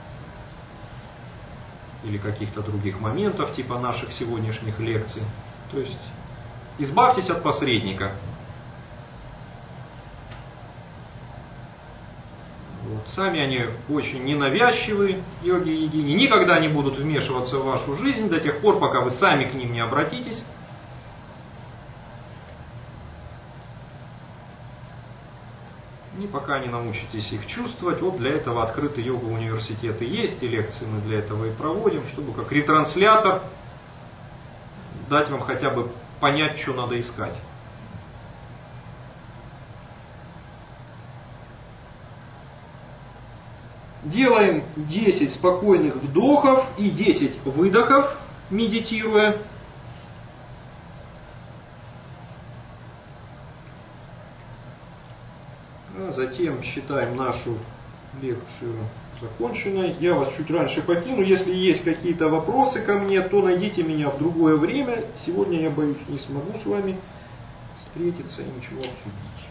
или каких-то других моментов, типа наших сегодняшних лекций. То есть избавьтесь от посредника. Вот. Сами они очень ненавязчивые, йоги и йогини, никогда не будут вмешиваться в вашу жизнь до тех пор, пока вы сами к ним не обратитесь. И пока не научитесь их чувствовать, вот для этого открытый йога-университет и есть, и лекции мы для этого и проводим, чтобы как ретранслятор дать вам хотя бы понять, что надо искать. Делаем 10 спокойных вдохов и 10 выдохов, медитируя. А затем считаем нашу лекцию законченной. Я вас чуть раньше покину. Если есть какие-то вопросы ко мне, то найдите меня в другое время. Сегодня, я боюсь, не смогу с вами встретиться и ничего обсудить.